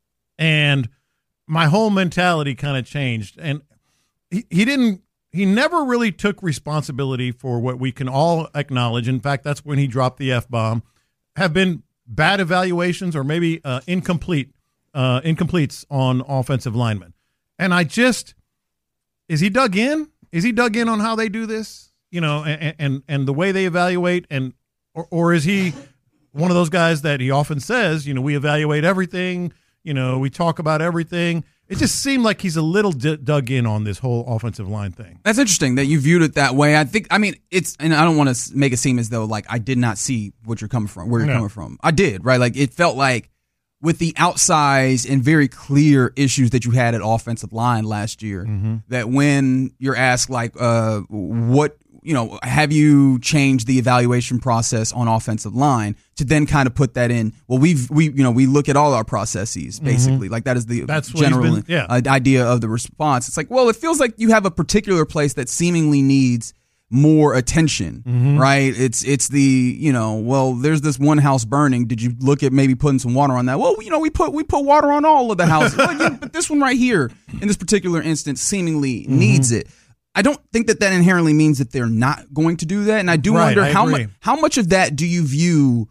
And my whole mentality kind of changed. And He, he didn't, he never really took responsibility for what we can all acknowledge. In fact, that's when he dropped the F-bomb, have been bad evaluations or maybe uh, incomplete, uh, incompletes on offensive linemen. And I just, is he dug in? Is he dug in on how they do this? You know, and, and, and the way they evaluate and, or, or is he one of those guys that he often says, you know, we evaluate everything. You know, we talk about everything. It just seemed like he's a little d- dug in on this whole offensive line thing. That's interesting that you viewed it that way. I think, I mean, it's, and I don't want to make it seem as though like I did not see what you're coming from, where you're No. coming from. I did, right? Like it felt like with the outsized and very clear issues that you had at offensive line last year, Mm-hmm. that when you're asked like, uh, what, you know, have you changed the evaluation process on offensive line to then kind of put that in? Well, we've, we, you know, we look at all our processes basically. Mm-hmm. Like that is the That's what he's general been- yeah. uh, idea of the response. It's like, well, it feels like you have a particular place that seemingly needs more attention, Mhm. right? It's, it's the, you know, well, there's this one house burning. Did you look at maybe putting some water on that? Well, you know, we put, we put water on all of the houses. Well, yeah, but this one right here in this particular instance seemingly Mm-hmm. needs it. I don't think that that inherently means that they're not going to do that. And I do Right, wonder I how agree. much how much of that do you view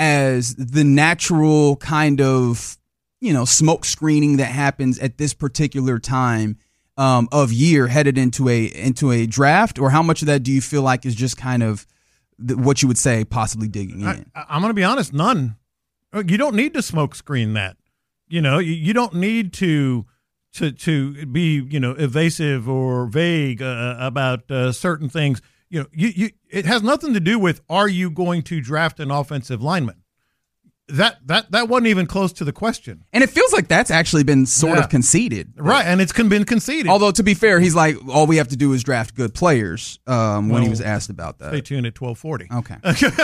as the natural kind of, you know, smoke screening that happens at this particular time um, of year headed into a into a draft, or how much of that do you feel like is just kind of the, what you would say possibly digging in? I, I'm going to be honest, none. You don't need to smoke screen that. You know, you, you don't need to to to be, you know, evasive or vague uh, about uh, certain things. You know, you, you it has nothing to do with, are you going to draft an offensive lineman? That that that wasn't even close to the question. And it feels like that's actually been sort Yeah. of conceded. Right, and it's con- been conceded. Although, to be fair, he's like, all we have to do is draft good players um, when he Well, was asked about that. Stay tuned at twelve forty. Okay.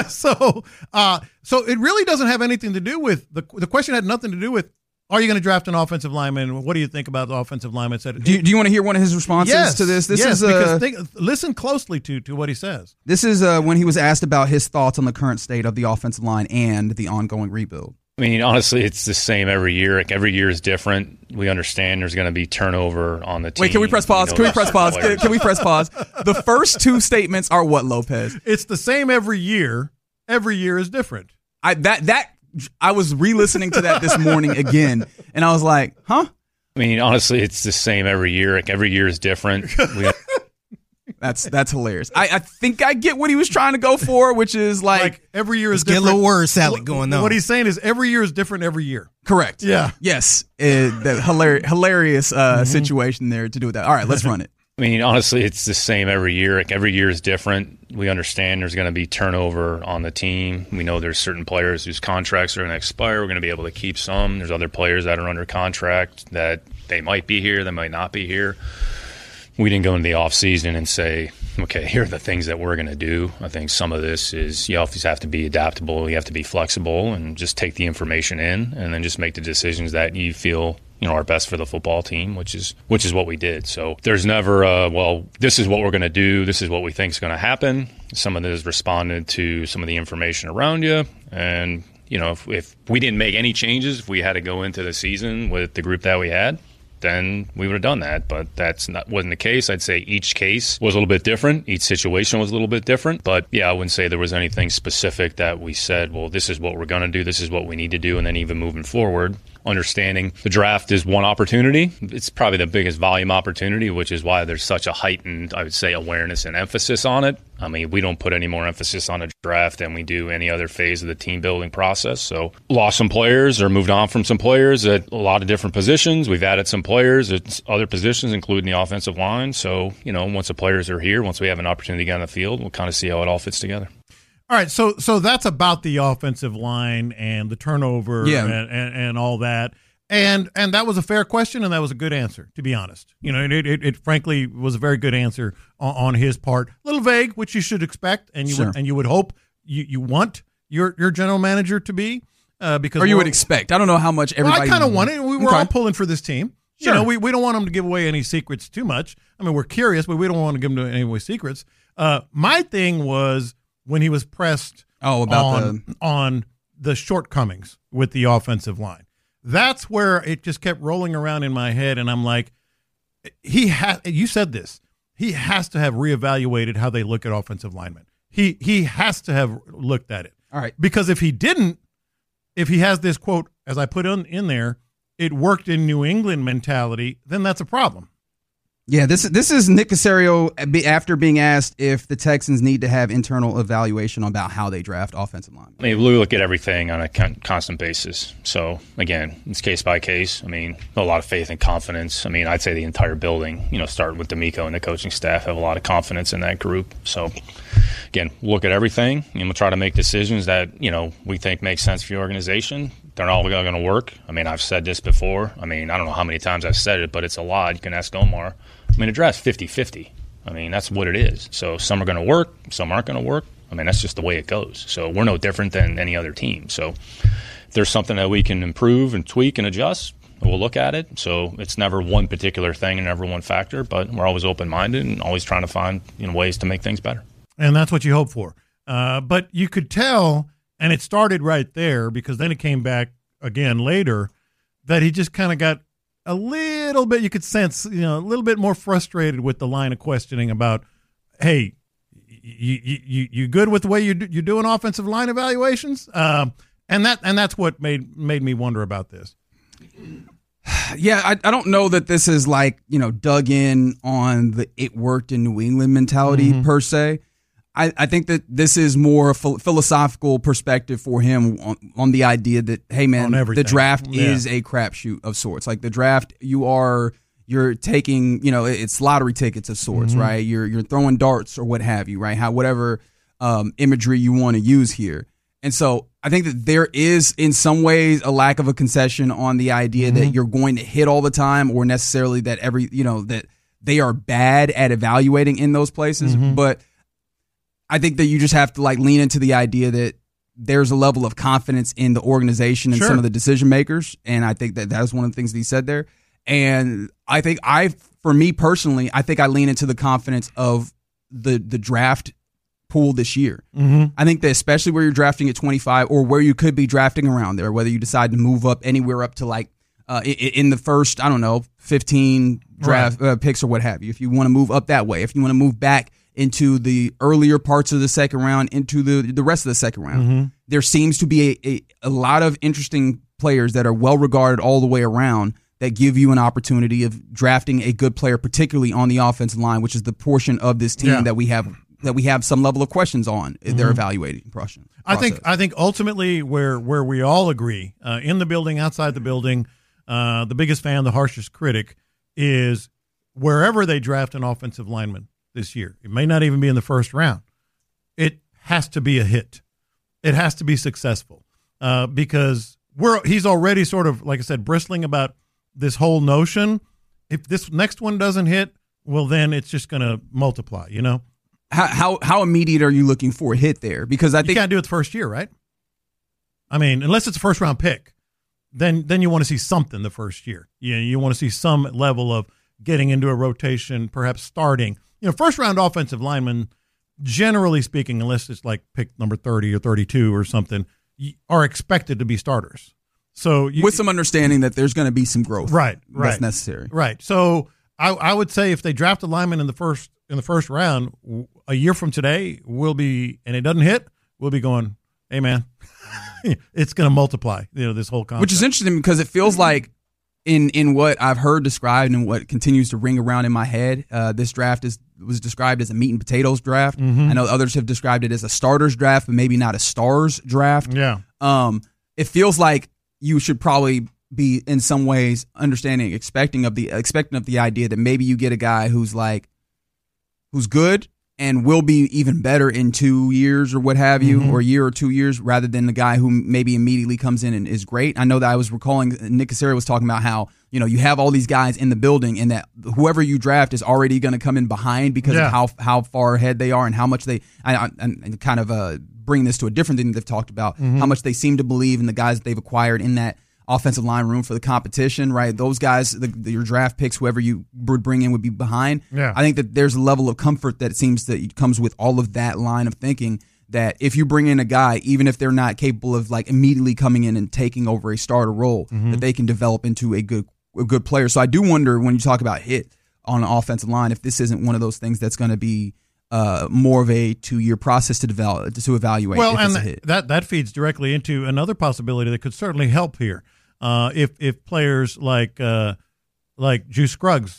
so, uh, so it really doesn't have anything to do with the the question. Had nothing to do with, are you going to draft an offensive lineman? What do you think about the offensive lineman? Et cetera. Do you, do you want to hear one of his responses yes, to this? This yes, is uh, because think, listen closely to to what he says. this is uh, when he was asked about his thoughts on the current state of the offensive line and the ongoing rebuild. I mean, honestly, it's the same every year. Like, every year is different. We understand there's going to be turnover on the team. Wait, can we press pause? know Can we that press pause? Can, players- can we press pause? The first two statements are what, Lopez? It's the same every year. Every year is different. I that that I was re-listening to that this morning again, and I was like, huh? I mean, honestly, it's the same every year. Like, every year is different. We, That's that's hilarious. I, I think I get what he was trying to go for, which is like, Like every year is Let's get a different. little word salad What- going on. What he's saying is every year is different every year. correct. Yeah. Yes. Uh, that hilarious, hilarious uh, situation there to do with that. All right, let's run it. I mean, honestly, it's the same every year. Like, every year is different. We understand there's going to be turnover on the team. We know there's certain players whose contracts are going to expire. We're going to be able to keep some. There's other players that are under contract that they might be here, they might not be here. We didn't go into the offseason and say, okay, here are the things that we're going to do. I think some of this is you always have to be adaptable. You have to be flexible and just take the information in and then just make the decisions that you feel, you know, are best for the football team, which is which is what we did. So there's never, uh, well, this is what we're going to do. This is what we think is going to happen. Some of this responded to some of the information around you. And, you know, if, if we didn't make any changes, if we had to go into the season with the group that we had, then we would have done that. But that's not wasn't the case. I'd say each case was a little bit different. Each situation was a little bit different. But yeah, I wouldn't say there was anything specific that we said, well, this is what we're going to do. This is what we need to do. And then even moving forward, understanding the draft is one opportunity. It's probably the biggest volume opportunity, which is why there's such a heightened, I would say, awareness and emphasis on it. I mean, we don't put any more emphasis on a draft than we do any other phase of the team building process. So lost some players or moved on from some players at a lot of different positions. We've added some players at other positions, including the offensive line. So, you know, once the players are here, once we have an opportunity to get on the field, we'll kind of see how it all fits together. All right, so so that's about the offensive line and the turnover Yeah. and, and, and all that. And and that was a fair question, and that was a good answer, to be honest. You know, it it, it frankly was a very good answer on, on his part. A little vague, which you should expect, and you Sure. would and you would hope you, you want your your general manager to be, uh, because Or you we're- would expect. I don't know how much Well, everybody. I kind of want it. We were Okay. all pulling for this team. Sure. You know, we, we don't want them to give away any secrets too much. I mean, we're curious, but we don't want to give them any away secrets. Uh, my thing was when he was pressed Oh, about on, on the shortcomings with the offensive line. That's where it just kept rolling around in my head, and I'm like, he has. You said this. He has to have reevaluated how they look at offensive linemen. He he has to have looked at it. All right. Because if he didn't, if he has this quote, as I put in, in there, it worked in New England mentality, then that's a problem. Yeah, this this is Nick Caserio after being asked if the Texans need to have internal evaluation about how they draft offensive line. I mean, we look at everything on a con- constant basis. So, again, it's case by case. I mean, a lot of faith and confidence. I mean, I'd say the entire building, you know, starting with D'Amico and the coaching staff, have a lot of confidence in that group. So, again, look at everything, and we'll try to make decisions that, you know, we think make sense for your organization. They're not all going to work. I mean, I've said this before. I mean, I don't know how many times I've said it, but it's a lot. You can ask Omar. I mean, the draft's fifty-fifty. I mean, that's what it is. So some are going to work, some aren't going to work. I mean, that's just the way it goes. So we're no different than any other team. So if there's something that we can improve and tweak and adjust, we'll look at it. So it's never one particular thing and never one factor, but we're always open-minded and always trying to find, you know, ways to make things better. And that's what you hope for. Uh, but you could tell, and it started right there because then it came back again later, that he just kind of got a little bit, you could sense, you know, a little bit more frustrated with the line of questioning about, hey, you you you good with the way you do, you're doing offensive line evaluations, um, and that and that's what made made me wonder about this. Yeah, I, I don't know that this is like, you know, dug in on the it worked in New England mentality mm-hmm. per se. I, I think that this is more a ph- philosophical perspective for him on, on the idea that, hey, man, the draft yeah. is a crapshoot of sorts. Like the draft, you are you're taking, you know, it's lottery tickets of sorts, mm-hmm. right? You're you're throwing darts or what have you, right? How whatever um, imagery you want to use here. And so I think that there is, in some ways, a lack of a concession on the idea mm-hmm. that you're going to hit all the time, or necessarily that every, you know, that they are bad at evaluating in those places, Mm-hmm. but I think that you just have to like lean into the idea that there's a level of confidence in the organization and Sure. some of the decision makers. And I think that that was one of the things that he said there. And I think I, for me personally, I think I lean into the confidence of the, the draft pool this year. Mm-hmm. I think that especially where you're drafting at twenty-five or where you could be drafting around there, whether you decide to move up anywhere up to like uh, in the first, I don't know, fifteen draft right. uh, picks or what have you. If you want to move up that way, if you want to move back into the earlier parts of the second round, into the the rest of the second round. Mm-hmm. There seems to be a, a, a lot of interesting players that are well regarded all the way around that give you an opportunity of drafting a good player, particularly on the offensive line, which is the portion of this team yeah. that we have that we have some level of questions on. Mm-hmm. Their evaluating process. I think I think ultimately where where we all agree uh, in the building, outside the building, uh, the biggest fan, the harshest critic is wherever they draft an offensive lineman this year. It may not even be in the first round. It has to be a hit. It has to be successful uh, because we're he's already sort of, like I said, bristling about this whole notion. If this next one doesn't hit, well, then it's just going to multiply, you know? How, how how immediate are you looking for a hit there? Because I think you can't do it the first year, right? I mean, unless it's a first round pick, then then you want to see something the first year. You know, you want to see some level of getting into a rotation, perhaps starting. You know, first round offensive linemen, generally speaking, unless it's like pick number thirty or thirty-two or something, are expected to be starters. So you, with some understanding that there's going to be some growth, right? Right, that's necessary. Right. So I, I would say if they draft a lineman in the first in the first round, a year from today, we'll be, and it doesn't hit, we'll be going, hey man, it's going to multiply. You know, this whole concept. Which is interesting because it feels like. In in what I've heard described and what continues to ring around in my head, uh, this draft is was described as a meat and potatoes draft. Mm-hmm. I know others have described it as a starters draft, but maybe not a stars draft. Yeah. Um, it feels like you should probably be in some ways understanding, expecting of the expecting of the idea that maybe you get a guy who's like who's good and will be even better in two years or what have you, Mm-hmm. or a year or two years, rather than the guy who maybe immediately comes in and is great. I know that I was recalling Nick Caserio was talking about how, you know, you have all these guys in the building and that whoever you draft is already going to come in behind because Yeah. of how how far ahead they are and how much they, I, I, and kind of uh, bring this to a different thing they've talked about, Mhm. how much they seem to believe in the guys that they've acquired in that offensive line room for the competition, right? Those guys, the, the, your draft picks, whoever you would bring in would be behind. Yeah. I think that there's a level of comfort that it seems that comes with all of that line of thinking that if you bring in a guy, even if they're not capable of like immediately coming in and taking over a starter role, Mhm. that they can develop into a good a good player. So I do wonder when you talk about hit on an offensive line, if this isn't one of those things that's going to be uh, more of a two-year process to develop to evaluate. Well, if and it's a hit. that that feeds directly into another possibility that could certainly help here. Uh, if if players like uh, like Juice Scruggs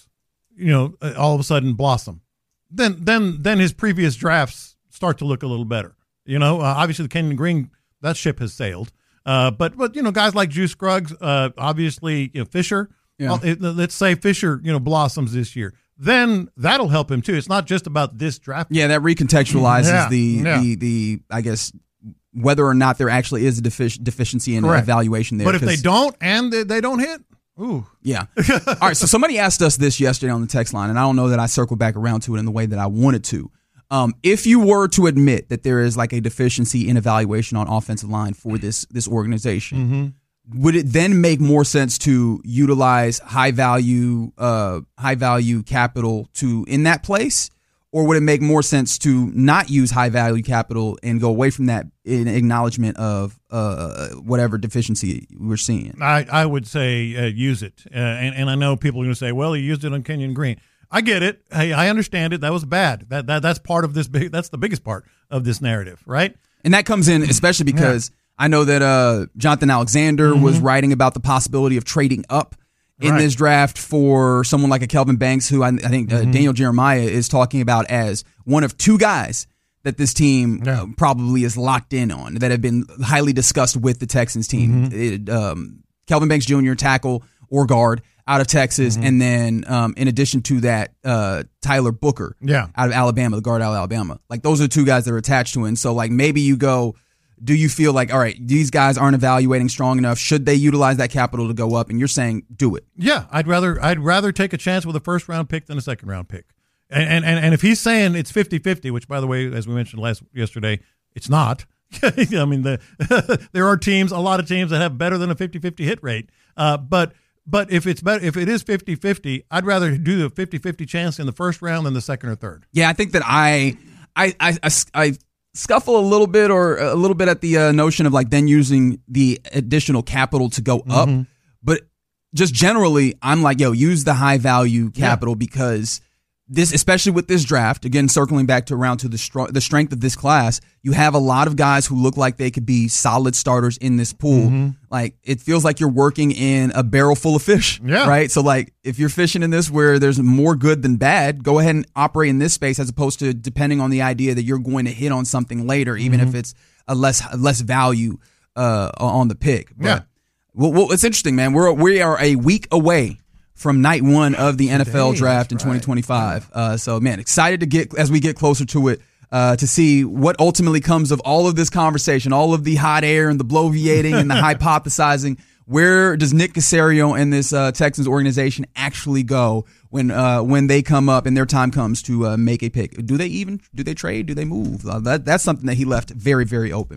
you know, all of a sudden blossom, then then then his previous drafts start to look a little better. You know, uh, obviously the Kenyon Green, that ship has sailed. Uh, but but you know, guys like Juice Scruggs, uh, obviously, you know, Fisher. Yeah. Uh, let's say Fisher, you know, blossoms this year. Then that'll help him too. It's not just about this draft. Yeah, that recontextualizes Yeah, the, yeah. the the I guess whether or not there actually is a defic- deficiency in Correct. evaluation there. But if they 'cause- don't and they, they don't hit, ooh. Yeah. All right. So somebody asked us this yesterday on the text line, and I don't know that I circled back around to it in the way that I wanted to. Um, if you were to admit that there is like a deficiency in evaluation on offensive line for this this organization, Mm-hmm. would it then make more sense to utilize high value uh, high value capital to in that place, or would it make more sense to not use high value capital and go away from that in acknowledgement of uh, whatever deficiency we're seeing? I, I would say uh, use it. Uh, and, and I know people are going to say, well, he used it on Kenyon Green. I get it. Hey, I understand it. That was bad. That, that That's part of this big, that's the biggest part of this narrative, right? And that comes in especially because I know that uh, Jonathan Alexander Mm-hmm. was writing about the possibility of trading up in Right. this draft for someone like a Kelvin Banks, who I, I think uh, Mhm. Daniel Jeremiah is talking about as one of two guys that this team uh, probably is locked in on, that have been highly discussed with the Texans team. Mm-hmm. It, um, Kelvin Banks Junior, tackle or guard out of Texas, Mm-hmm. and then um, in addition to that, uh, Tyler Booker Yeah. out of Alabama, the guard out of Alabama. Like those are the two guys that are attached to it. And so like maybe you go, do you feel like, all right, these guys aren't evaluating strong enough? Should they utilize that capital to go up? And you're saying do it. Yeah, I'd rather I'd rather take a chance with a first round pick than a second round pick. And and and if he's saying it's fifty-fifty, which by the way, as we mentioned last yesterday, it's not. I mean, the there are teams, a lot of teams that have better than a fifty-fifty hit rate. Uh, but but if it's better, if it is fifty-fifty, I'd rather do the fifty-fifty chance in the first round than the second or third. Yeah, I think that I, I, I, I, I scuffle a little bit or a little bit at the uh, notion of like then using the additional capital to go up. Mm-hmm. But just generally, I'm like, yo, use the high value capital because this, especially with this draft, again, circling back to around to the str- the strength of this class, you have a lot of guys who look like they could be solid starters in this pool. Mm-hmm. Like it feels like you're working in a barrel full of fish, Yeah. right? So like if you're fishing in this where there's more good than bad, go ahead and operate in this space as opposed to depending on the idea that you're going to hit on something later, even Mm-hmm. if it's a less less value uh, on the pick. But, Yeah. Well, well, it's interesting, man. We're we are a week away from night one of the N F L Today, draft in that's right. twenty twenty-five. Uh, so, man, excited to get as we get closer to it uh, to see what ultimately comes of all of this conversation, all of the hot air and the bloviating and the hypothesizing. Where does Nick Caserio and this uh, Texans organization actually go when uh, when they come up and their time comes to uh, make a pick? Do they even do they trade? Do they move? Uh, that that's something that he left very very open.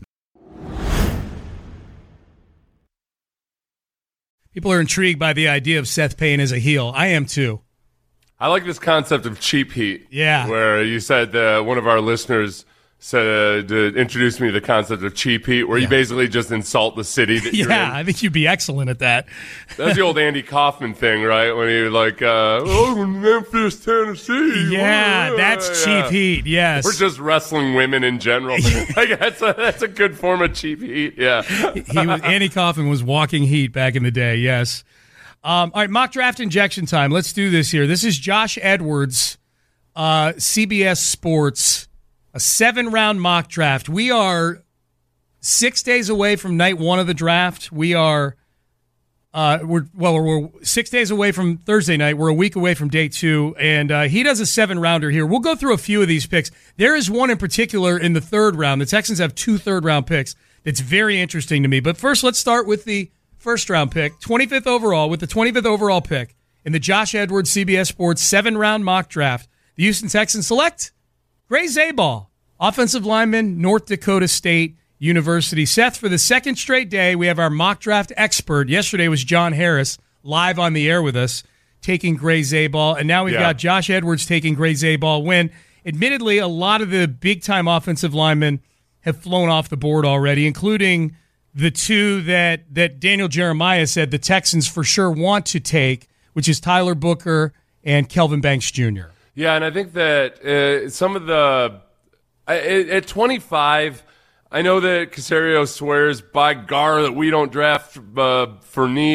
People are intrigued by the idea of Seth Payne as a heel. I am too. I like this concept of cheap heat. Yeah. Where you said uh, one of our listeners said uh, to introduce me to the concept of cheap heat, where you basically just insult the city that you're in. Yeah, I think you'd be excellent at that. That's the old Andy Kaufman thing, right? When he was like, uh, oh, Memphis, Tennessee. Yeah, Oh, that's yeah. cheap heat. Yes. Or just wrestling women in general. Like, that's, a, that's a good form of cheap heat, yeah. he was, Andy Kaufman was walking heat back in the day, yes. Um, all right, mock draft injection time. Let's do this here. This is Josh Edwards, uh, C B S Sports, a seven-round mock draft. We are six days away from night one of the draft. We are, uh, we're well, we're six days away from Thursday night. We're a week away from day two, and uh, he does a seven-rounder here. We'll go through a few of these picks. There is one in particular in the third round. The Texans have two third-round picks. That's very interesting to me. But first, let's start with the first-round pick, twenty-fifth overall, with the twenty-fifth overall pick in the Josh Edwards C B S Sports seven-round mock draft. The Houston Texans select Gray Zabal, offensive lineman, North Dakota State University. Seth, for the second straight day, we have our mock draft expert. Yesterday was John Harris, live on the air with us, taking Gray Zabal. And now we've Yeah. got Josh Edwards taking Gray Zabal, when, admittedly, a lot of the big-time offensive linemen have flown off the board already, including the two that, that Daniel Jeremiah said the Texans for sure want to take, which is Tyler Booker and Kelvin Banks Junior Yeah, and I think that uh, some of the I, at twenty-five, I know that Caserio swears by gar that we don't draft uh, for need,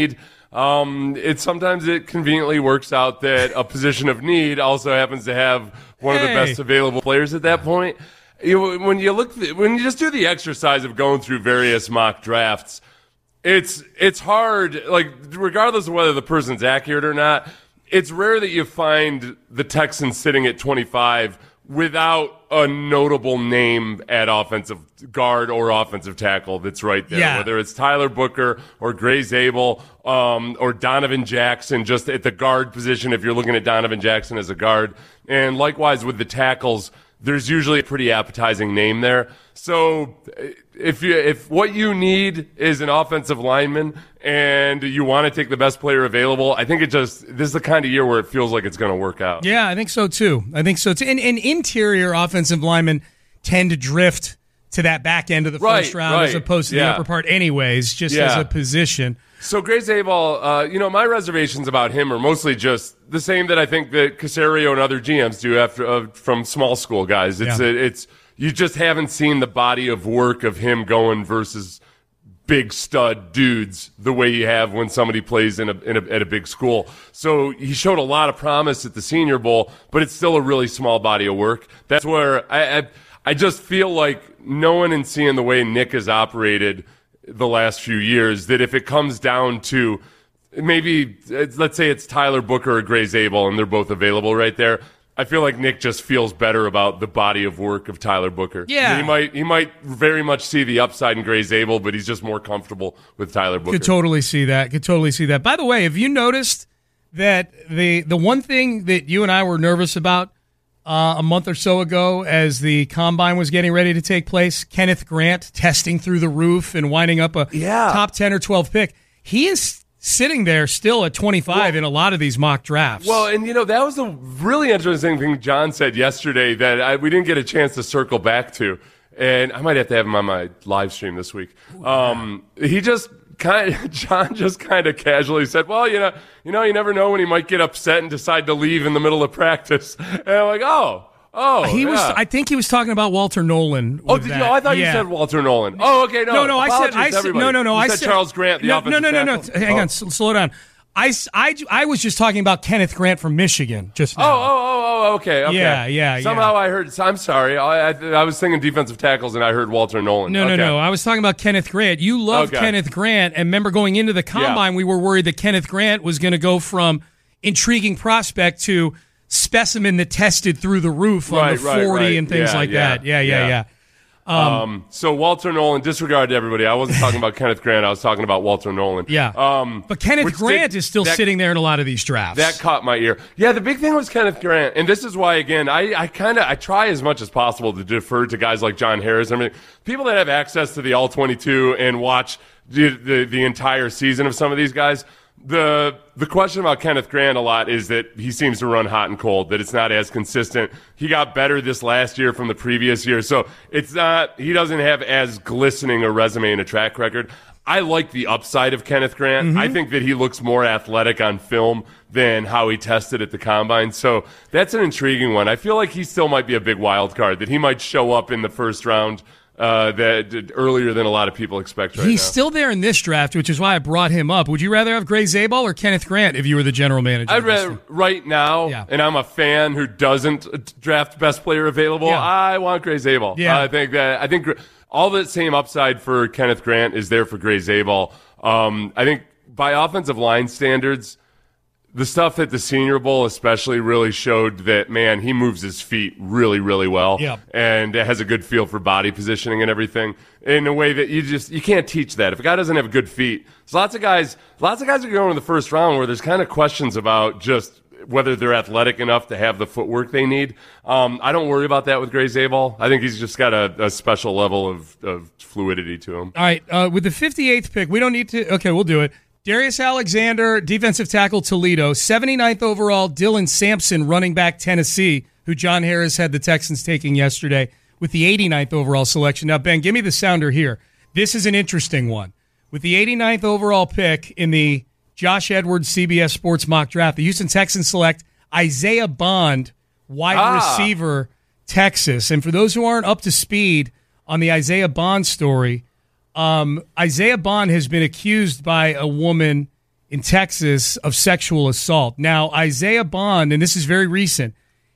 Um, it sometimes it conveniently works out that a position of need also happens to have one Hey. of the best available players at that point. You, when you look, when you just do the exercise of going through various mock drafts, it's it's hard. Like regardless of whether the person's accurate or not, it's rare that you find the Texans sitting at twenty-five without a notable name at offensive guard or offensive tackle that's right there. Yeah. Whether it's Tyler Booker or Gray Zabel um, or Donovan Jackson just at the guard position if you're looking at Donovan Jackson as a guard. And likewise with the tackles, there's usually a pretty appetizing name there. So if you if what you need is an offensive lineman and you want to take the best player available, I think it just this is the kind of year where it feels like it's going to work out. Yeah, I think so too. I think so too. And, and interior offensive linemen tend to drift to that back end of the Right, first round right. as opposed to Yeah. the upper part anyways, just Yeah. as a position. So Gray Zabel, uh, you know, my reservations about him are mostly just the same that I think that Caserio and other G Ms do after uh, from small school guys. It's Yeah. a, it's you just haven't seen the body of work of him going versus big stud dudes the way you have when somebody plays in a, in a at a big school. So he showed a lot of promise at the Senior Bowl, but it's still a really small body of work. That's where I I, I just feel like knowing and seeing the way Nick has operated the last few years, that if it comes down to maybe, let's say it's Tyler Booker or Gray Zabel and they're both available right there, I feel like Nick just feels better about the body of work of Tyler Booker. Yeah. He might he might very much see the upside in Gray Zabel, but he's just more comfortable with Tyler Booker. Could totally see that. Could totally see that. By the way, have you noticed that the the one thing that you and I were nervous about uh, a month or so ago as the combine was getting ready to take place, Kenneth Grant testing through the roof and winding up a Yeah. top ten or twelve pick, he is sitting there still at twenty-five in a lot of these mock drafts. Well, and you know, that was the really interesting thing John said yesterday that I, we didn't get a chance to circle back to. And I might have to have him on my live stream this week. Um, he just kind of, John just kind of casually said, well, you know, you know, you never know when he might get upset and decide to leave in the middle of practice. And I'm like, oh, oh, he was. yeah. I think he was talking about Walter Nolan. Oh, with did that. you? Oh, I thought Yeah. you said Walter Nolan. Oh, okay, no. No, no, I said, Apologies I to said, everybody. no, no, no. You I said said Charles Grant, the no, offensive no, no, no, no. tackle? Hang Oh. on, s- slow down. I, s- I, I was just talking about Kenneth Grant from Michigan just Oh, now. oh, oh, oh, okay, okay. Yeah, yeah, Somehow I heard. I'm sorry. I, I, I was thinking defensive tackles, and I heard Walter Nolan. No, okay. no, no. I was talking about Kenneth Grant. You love Okay. Kenneth Grant, and remember going into the combine, we were worried that Kenneth Grant was going to go from intriguing prospect to specimen that tested through the roof on Right, the right, forty right. and things Yeah, like yeah, that. Yeah, yeah, yeah. yeah. Um, so Walter Nolan, disregard to everybody. I wasn't talking about Kenneth Grant. I was talking about Walter Nolan. Yeah. Um, But Kenneth which Grant did- is still that- sitting there in a lot of these drafts. That caught my ear. Yeah, the big thing was Kenneth Grant, and this is why again I, I kind of I try as much as possible to defer to guys like John Harris. I mean, people that have access to the all twenty-two and watch the, the the entire season of some of these guys. The the question about Kenneth Grant a lot is that he seems to run hot and cold, that it's not as consistent. He got better this last year from the previous year, so it's not he doesn't have as glistening a resume and a track record. I like the upside of Kenneth Grant. Mm-hmm. I think that he looks more athletic on film than how he tested at the combine. So that's an intriguing one. I feel like he still might be a big wild card, that he might show up in the first round uh, that earlier than a lot of people expect right He's now. still there in this draft, which is why I brought him up. Would you rather have Gray Zabel or Kenneth Grant if you were the general manager? I'd rather right now, Yeah. and I'm a fan who doesn't draft best player available. Yeah. I want Gray Zabel. Yeah. I think that I think Gr- all that same upside for Kenneth Grant is there for Gray Zabel. Um, I think by offensive line standards, the stuff at the Senior Bowl especially really showed that, man, he moves his feet really, really well. Yep. And has a good feel for body positioning and everything in a way that you just, you can't teach that. If a guy doesn't have good feet, there's lots of guys, lots of guys are going in the first round where there's kind of questions about just whether they're athletic enough to have the footwork they need. Um, I don't worry about that with Gray Zabel. I think he's just got a, a special level of, of fluidity to him. All right, uh, with the fifty-eighth pick, we don't need to. Okay, we'll do it. Darius Alexander, defensive tackle, Toledo. seventy-ninth overall, Dylan Sampson, running back, Tennessee, who John Harris had the Texans taking yesterday with the eighty-ninth overall selection. Now, Ben, give me the sounder here. This is an interesting one. With the eighty-ninth overall pick in the Josh Edwards C B S Sports mock draft, the Houston Texans select Isaiah Bond, wide Ah. receiver, Texas. And for those who aren't up to speed on the Isaiah Bond story, um, Isaiah Bond has been accused by a woman in Texas of sexual assault. Now, Isaiah Bond, and this is very recent,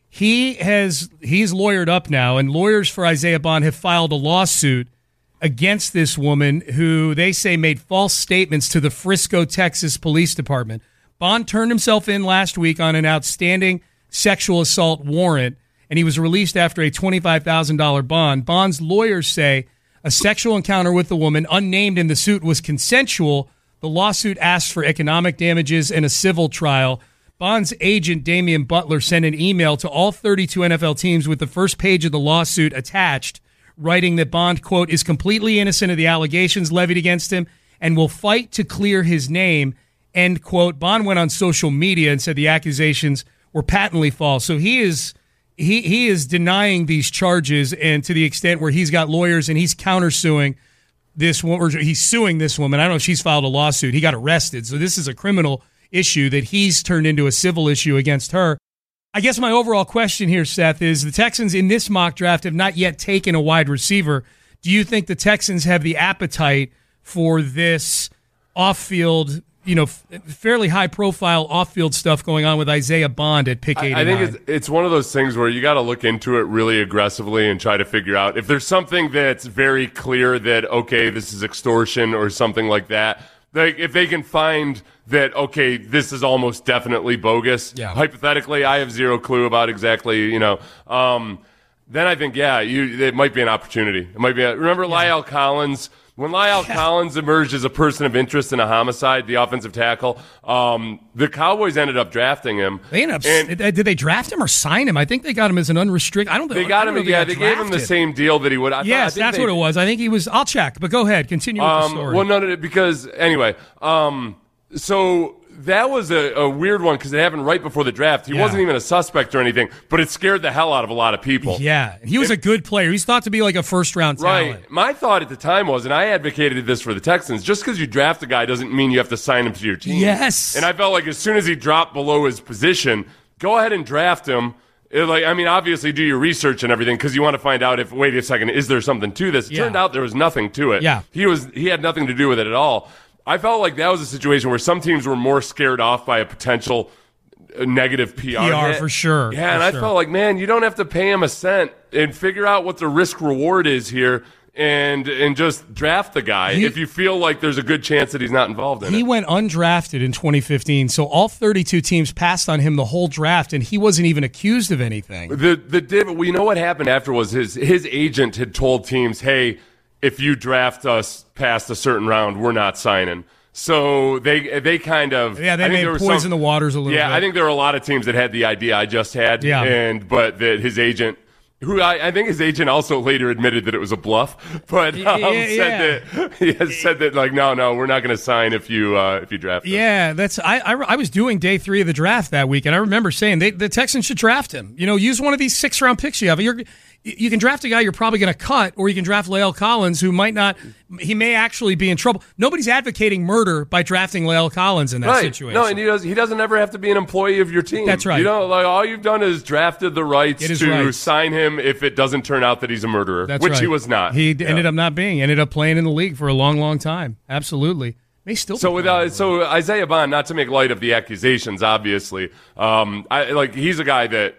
he has he's lawyered up now, and lawyers for Isaiah Bond have filed a lawsuit against this woman who they say made false statements to the Frisco, Texas Police Department. Bond turned himself in last week on an outstanding sexual assault warrant, and he was released after a twenty-five thousand dollars bond. Bond's lawyers say a sexual encounter with the woman, unnamed in the suit, was consensual. The lawsuit asks for economic damages and a civil trial. Bond's agent, Damian Butler, sent an email to all thirty-two N F L teams with the first page of the lawsuit attached, writing that Bond, quote, is completely innocent of the allegations levied against him and will fight to clear his name, end quote. Bond went on social media and said the accusations were patently false. So he is he he is denying these charges, and to the extent where he's got lawyers and he's countersuing this woman, or he's suing this woman. I don't know if she's filed a lawsuit. He got arrested. So this is a criminal issue that he's turned into a civil issue against her. I guess my overall question here, Seth, is the Texans in this mock draft have not yet taken a wide receiver. Do you think the Texans have the appetite for this off-field, you know, fairly high-profile off-field stuff going on with Isaiah Bond at pick eighty-nine? I think it's, it's one of those things where you got to look into it really aggressively and try to figure out if there's something that's very clear that, okay, this is extortion or something like that. Like, if they can find that, okay, this is almost definitely bogus. Yeah. Hypothetically, I have zero clue about exactly, you know. Um, then I think, yeah, you, it might be an opportunity. It might be. A, remember yeah. La'el Collins? When La'el yeah. Collins emerged as a person of interest in a homicide, the offensive tackle, um, the Cowboys ended up drafting him. They ended up. And, did they draft him or sign him? I think they got him as an unrestricted. I don't think they got I him. don't Yeah, they, they gave him the same deal that he would. I yes, thought, I that's they, what it was. I think he was. I'll check, but go ahead. Continue with um, the story. Well, no, no, because anyway, um, so. That was a, a weird one because it happened right before the draft. He Yeah. wasn't even a suspect or anything, but it scared the hell out of a lot of people. Yeah, he was It- a good player. He's thought to be like a first-round talent. Right. My thought at the time was, and I advocated this for the Texans, just because you draft a guy doesn't mean you have to sign him to your team. Yes. And I felt like as soon as he dropped below his position, go ahead and draft him. It, like, I mean, obviously do your research and everything because you want to find out if, wait a second, is there something to this? It Yeah. turned out there was nothing to it. Yeah. He was, he had nothing to do with it at all. I felt like that was a situation where some teams were more scared off by a potential uh, negative P R. P R hit. for sure. Yeah, for and I sure. felt like, man, you don't have to pay him a cent and figure out what the risk reward is here and and just draft the guy He- if you feel like there's a good chance that he's not involved in He it. went undrafted in twenty fifteen, so all thirty-two teams passed on him the whole draft, and he wasn't even accused of anything. The the div- well, you know what happened after was his his agent had told teams, hey, if you draft us past a certain round, we're not signing. So they they kind of Yeah, they I think may there was poison some- the waters a little yeah, bit. I think there were a lot of teams that had the idea I just had, Yeah. and but that his agent, who I, I think his agent also later admitted that it was a bluff, but um, Yeah, said yeah. that he has said that like no no we're not going to sign if you uh, if you draft him. Yeah, that's I, I. I was doing day three of the draft that week, and I remember saying they, the Texans should draft him. You know, use one of these six round picks you have. You're, you can draft a guy you're probably going to cut, or you can draft La'el Collins, who might not. He may actually be in trouble. Nobody's advocating murder by drafting La'el Collins in that right. situation. No, and he does. He doesn't ever have to be an employee of your team. That's right. You know, like all you've done is drafted the rights Get his to rights. sign him if it doesn't turn out that he's a murderer, That's which right. he was not. He Yeah. ended up not being. Ended up playing in the league for a long, long time. Absolutely. May still. So be with uh, so Isaiah Bond, not to make light of the accusations, obviously, um, I like he's a guy that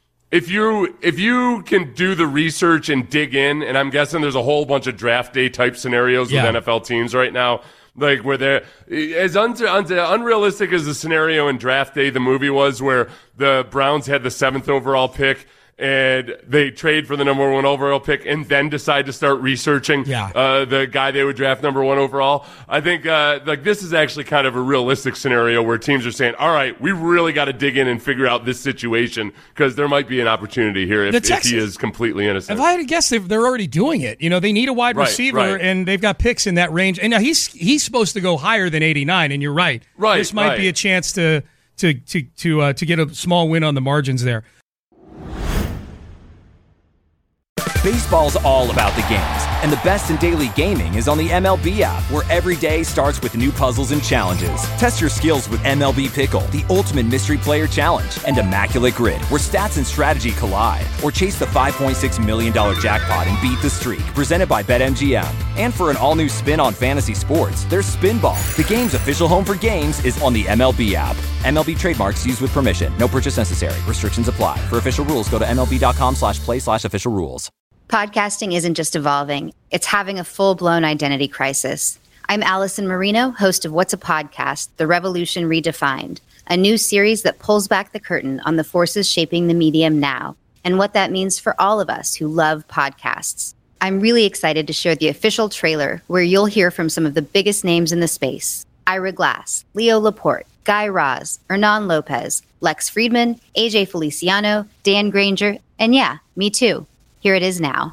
if you if you can do the research and dig in, and I'm guessing there's a whole bunch of draft day type scenarios Yeah. with N F L teams right now, like where they're as un- un- unrealistic as the scenario in Draft Day the movie was, where the Browns had the seventh overall pick. And they trade for the number one overall pick and then decide to start researching Yeah. uh, the guy they would draft number one overall. I think uh, like this is actually kind of a realistic scenario where teams are saying, all right, we really got to dig in and figure out this situation because there might be an opportunity here if, The if Texans- he is completely innocent. If I had to guess, they've- they're already doing it. You know, they need a wide Right, receiver, right. and they've got picks in that range. And now he's he's supposed to go higher than eighty-nine. And you're right. Right, This might right. be a chance to to to to uh, to get a small win on the margins there. Baseball's all about the games, And the best in daily gaming is on the M L B app, where every day starts with new puzzles and challenges. Test your skills with M L B Pickle, the ultimate mystery player challenge, and Immaculate Grid, where stats and strategy collide. Or chase the five point six million dollars jackpot and beat the streak, presented by BetMGM. And for an all-new spin on fantasy sports, there's Spinball. The game's official home for games is on the M L B app. M L B trademarks used with permission. No purchase necessary. Restrictions apply. For official rules, go to mlb.com slash play slash official rules. Podcasting isn't just evolving, it's having a full-blown identity crisis. I'm Allison Marino, host of What's a Podcast? The Revolution Redefined, a new series that pulls back the curtain on the forces shaping the medium now and what that means for all of us who love podcasts. I'm really excited to share the official trailer where you'll hear from some of the biggest names in the space. Ira Glass, Leo Laporte, Guy Raz, Hernan Lopez, Lex Friedman, A J Feliciano, Dan Granger, and yeah, me too. Here it is now.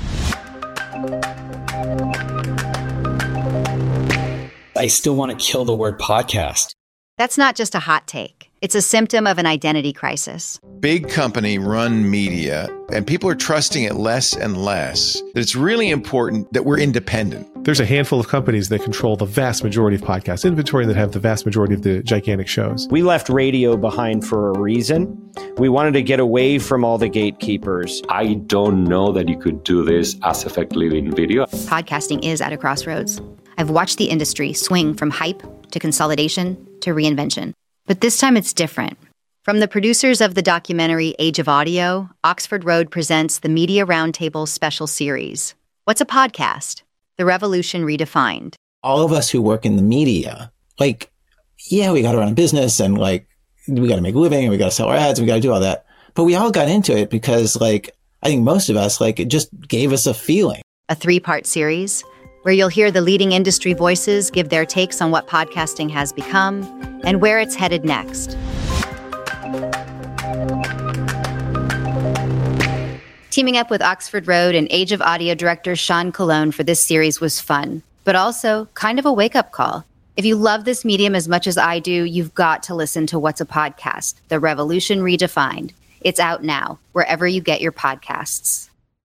I still want to kill the word podcast. That's not just a hot take. It's a symptom of an identity crisis. Big company run media, and people are trusting it less and less. That it's really important that we're independent. There's a handful of companies that control the vast majority of podcast inventory that have the vast majority of the gigantic shows. We left radio behind for a reason. We wanted to get away from all the gatekeepers. I don't know that you could do this as effectively in video. Podcasting is at a crossroads. I've watched the industry swing from hype to consolidation to reinvention. But this time it's different. From the producers of the documentary Age of Audio, Oxford Road presents the Media Roundtable special series. What's a podcast? The Revolution Redefined. All of us who work in the media, like, yeah, we got to run a business and like, we got to make a living and we got to sell our ads and we got to do all that. But we all got into it because like, I think most of us, like, it just gave us a feeling. A three-part series where you'll hear the leading industry voices give their takes on what podcasting has become and where it's headed next. Teaming up with Oxford Road and Age of Audio director Sean Colon for this series was fun, but also kind of a wake-up call. If you love this medium as much as I do, you've got to listen to What's a Podcast? The Revolution Redefined. It's out now, wherever you get your podcasts.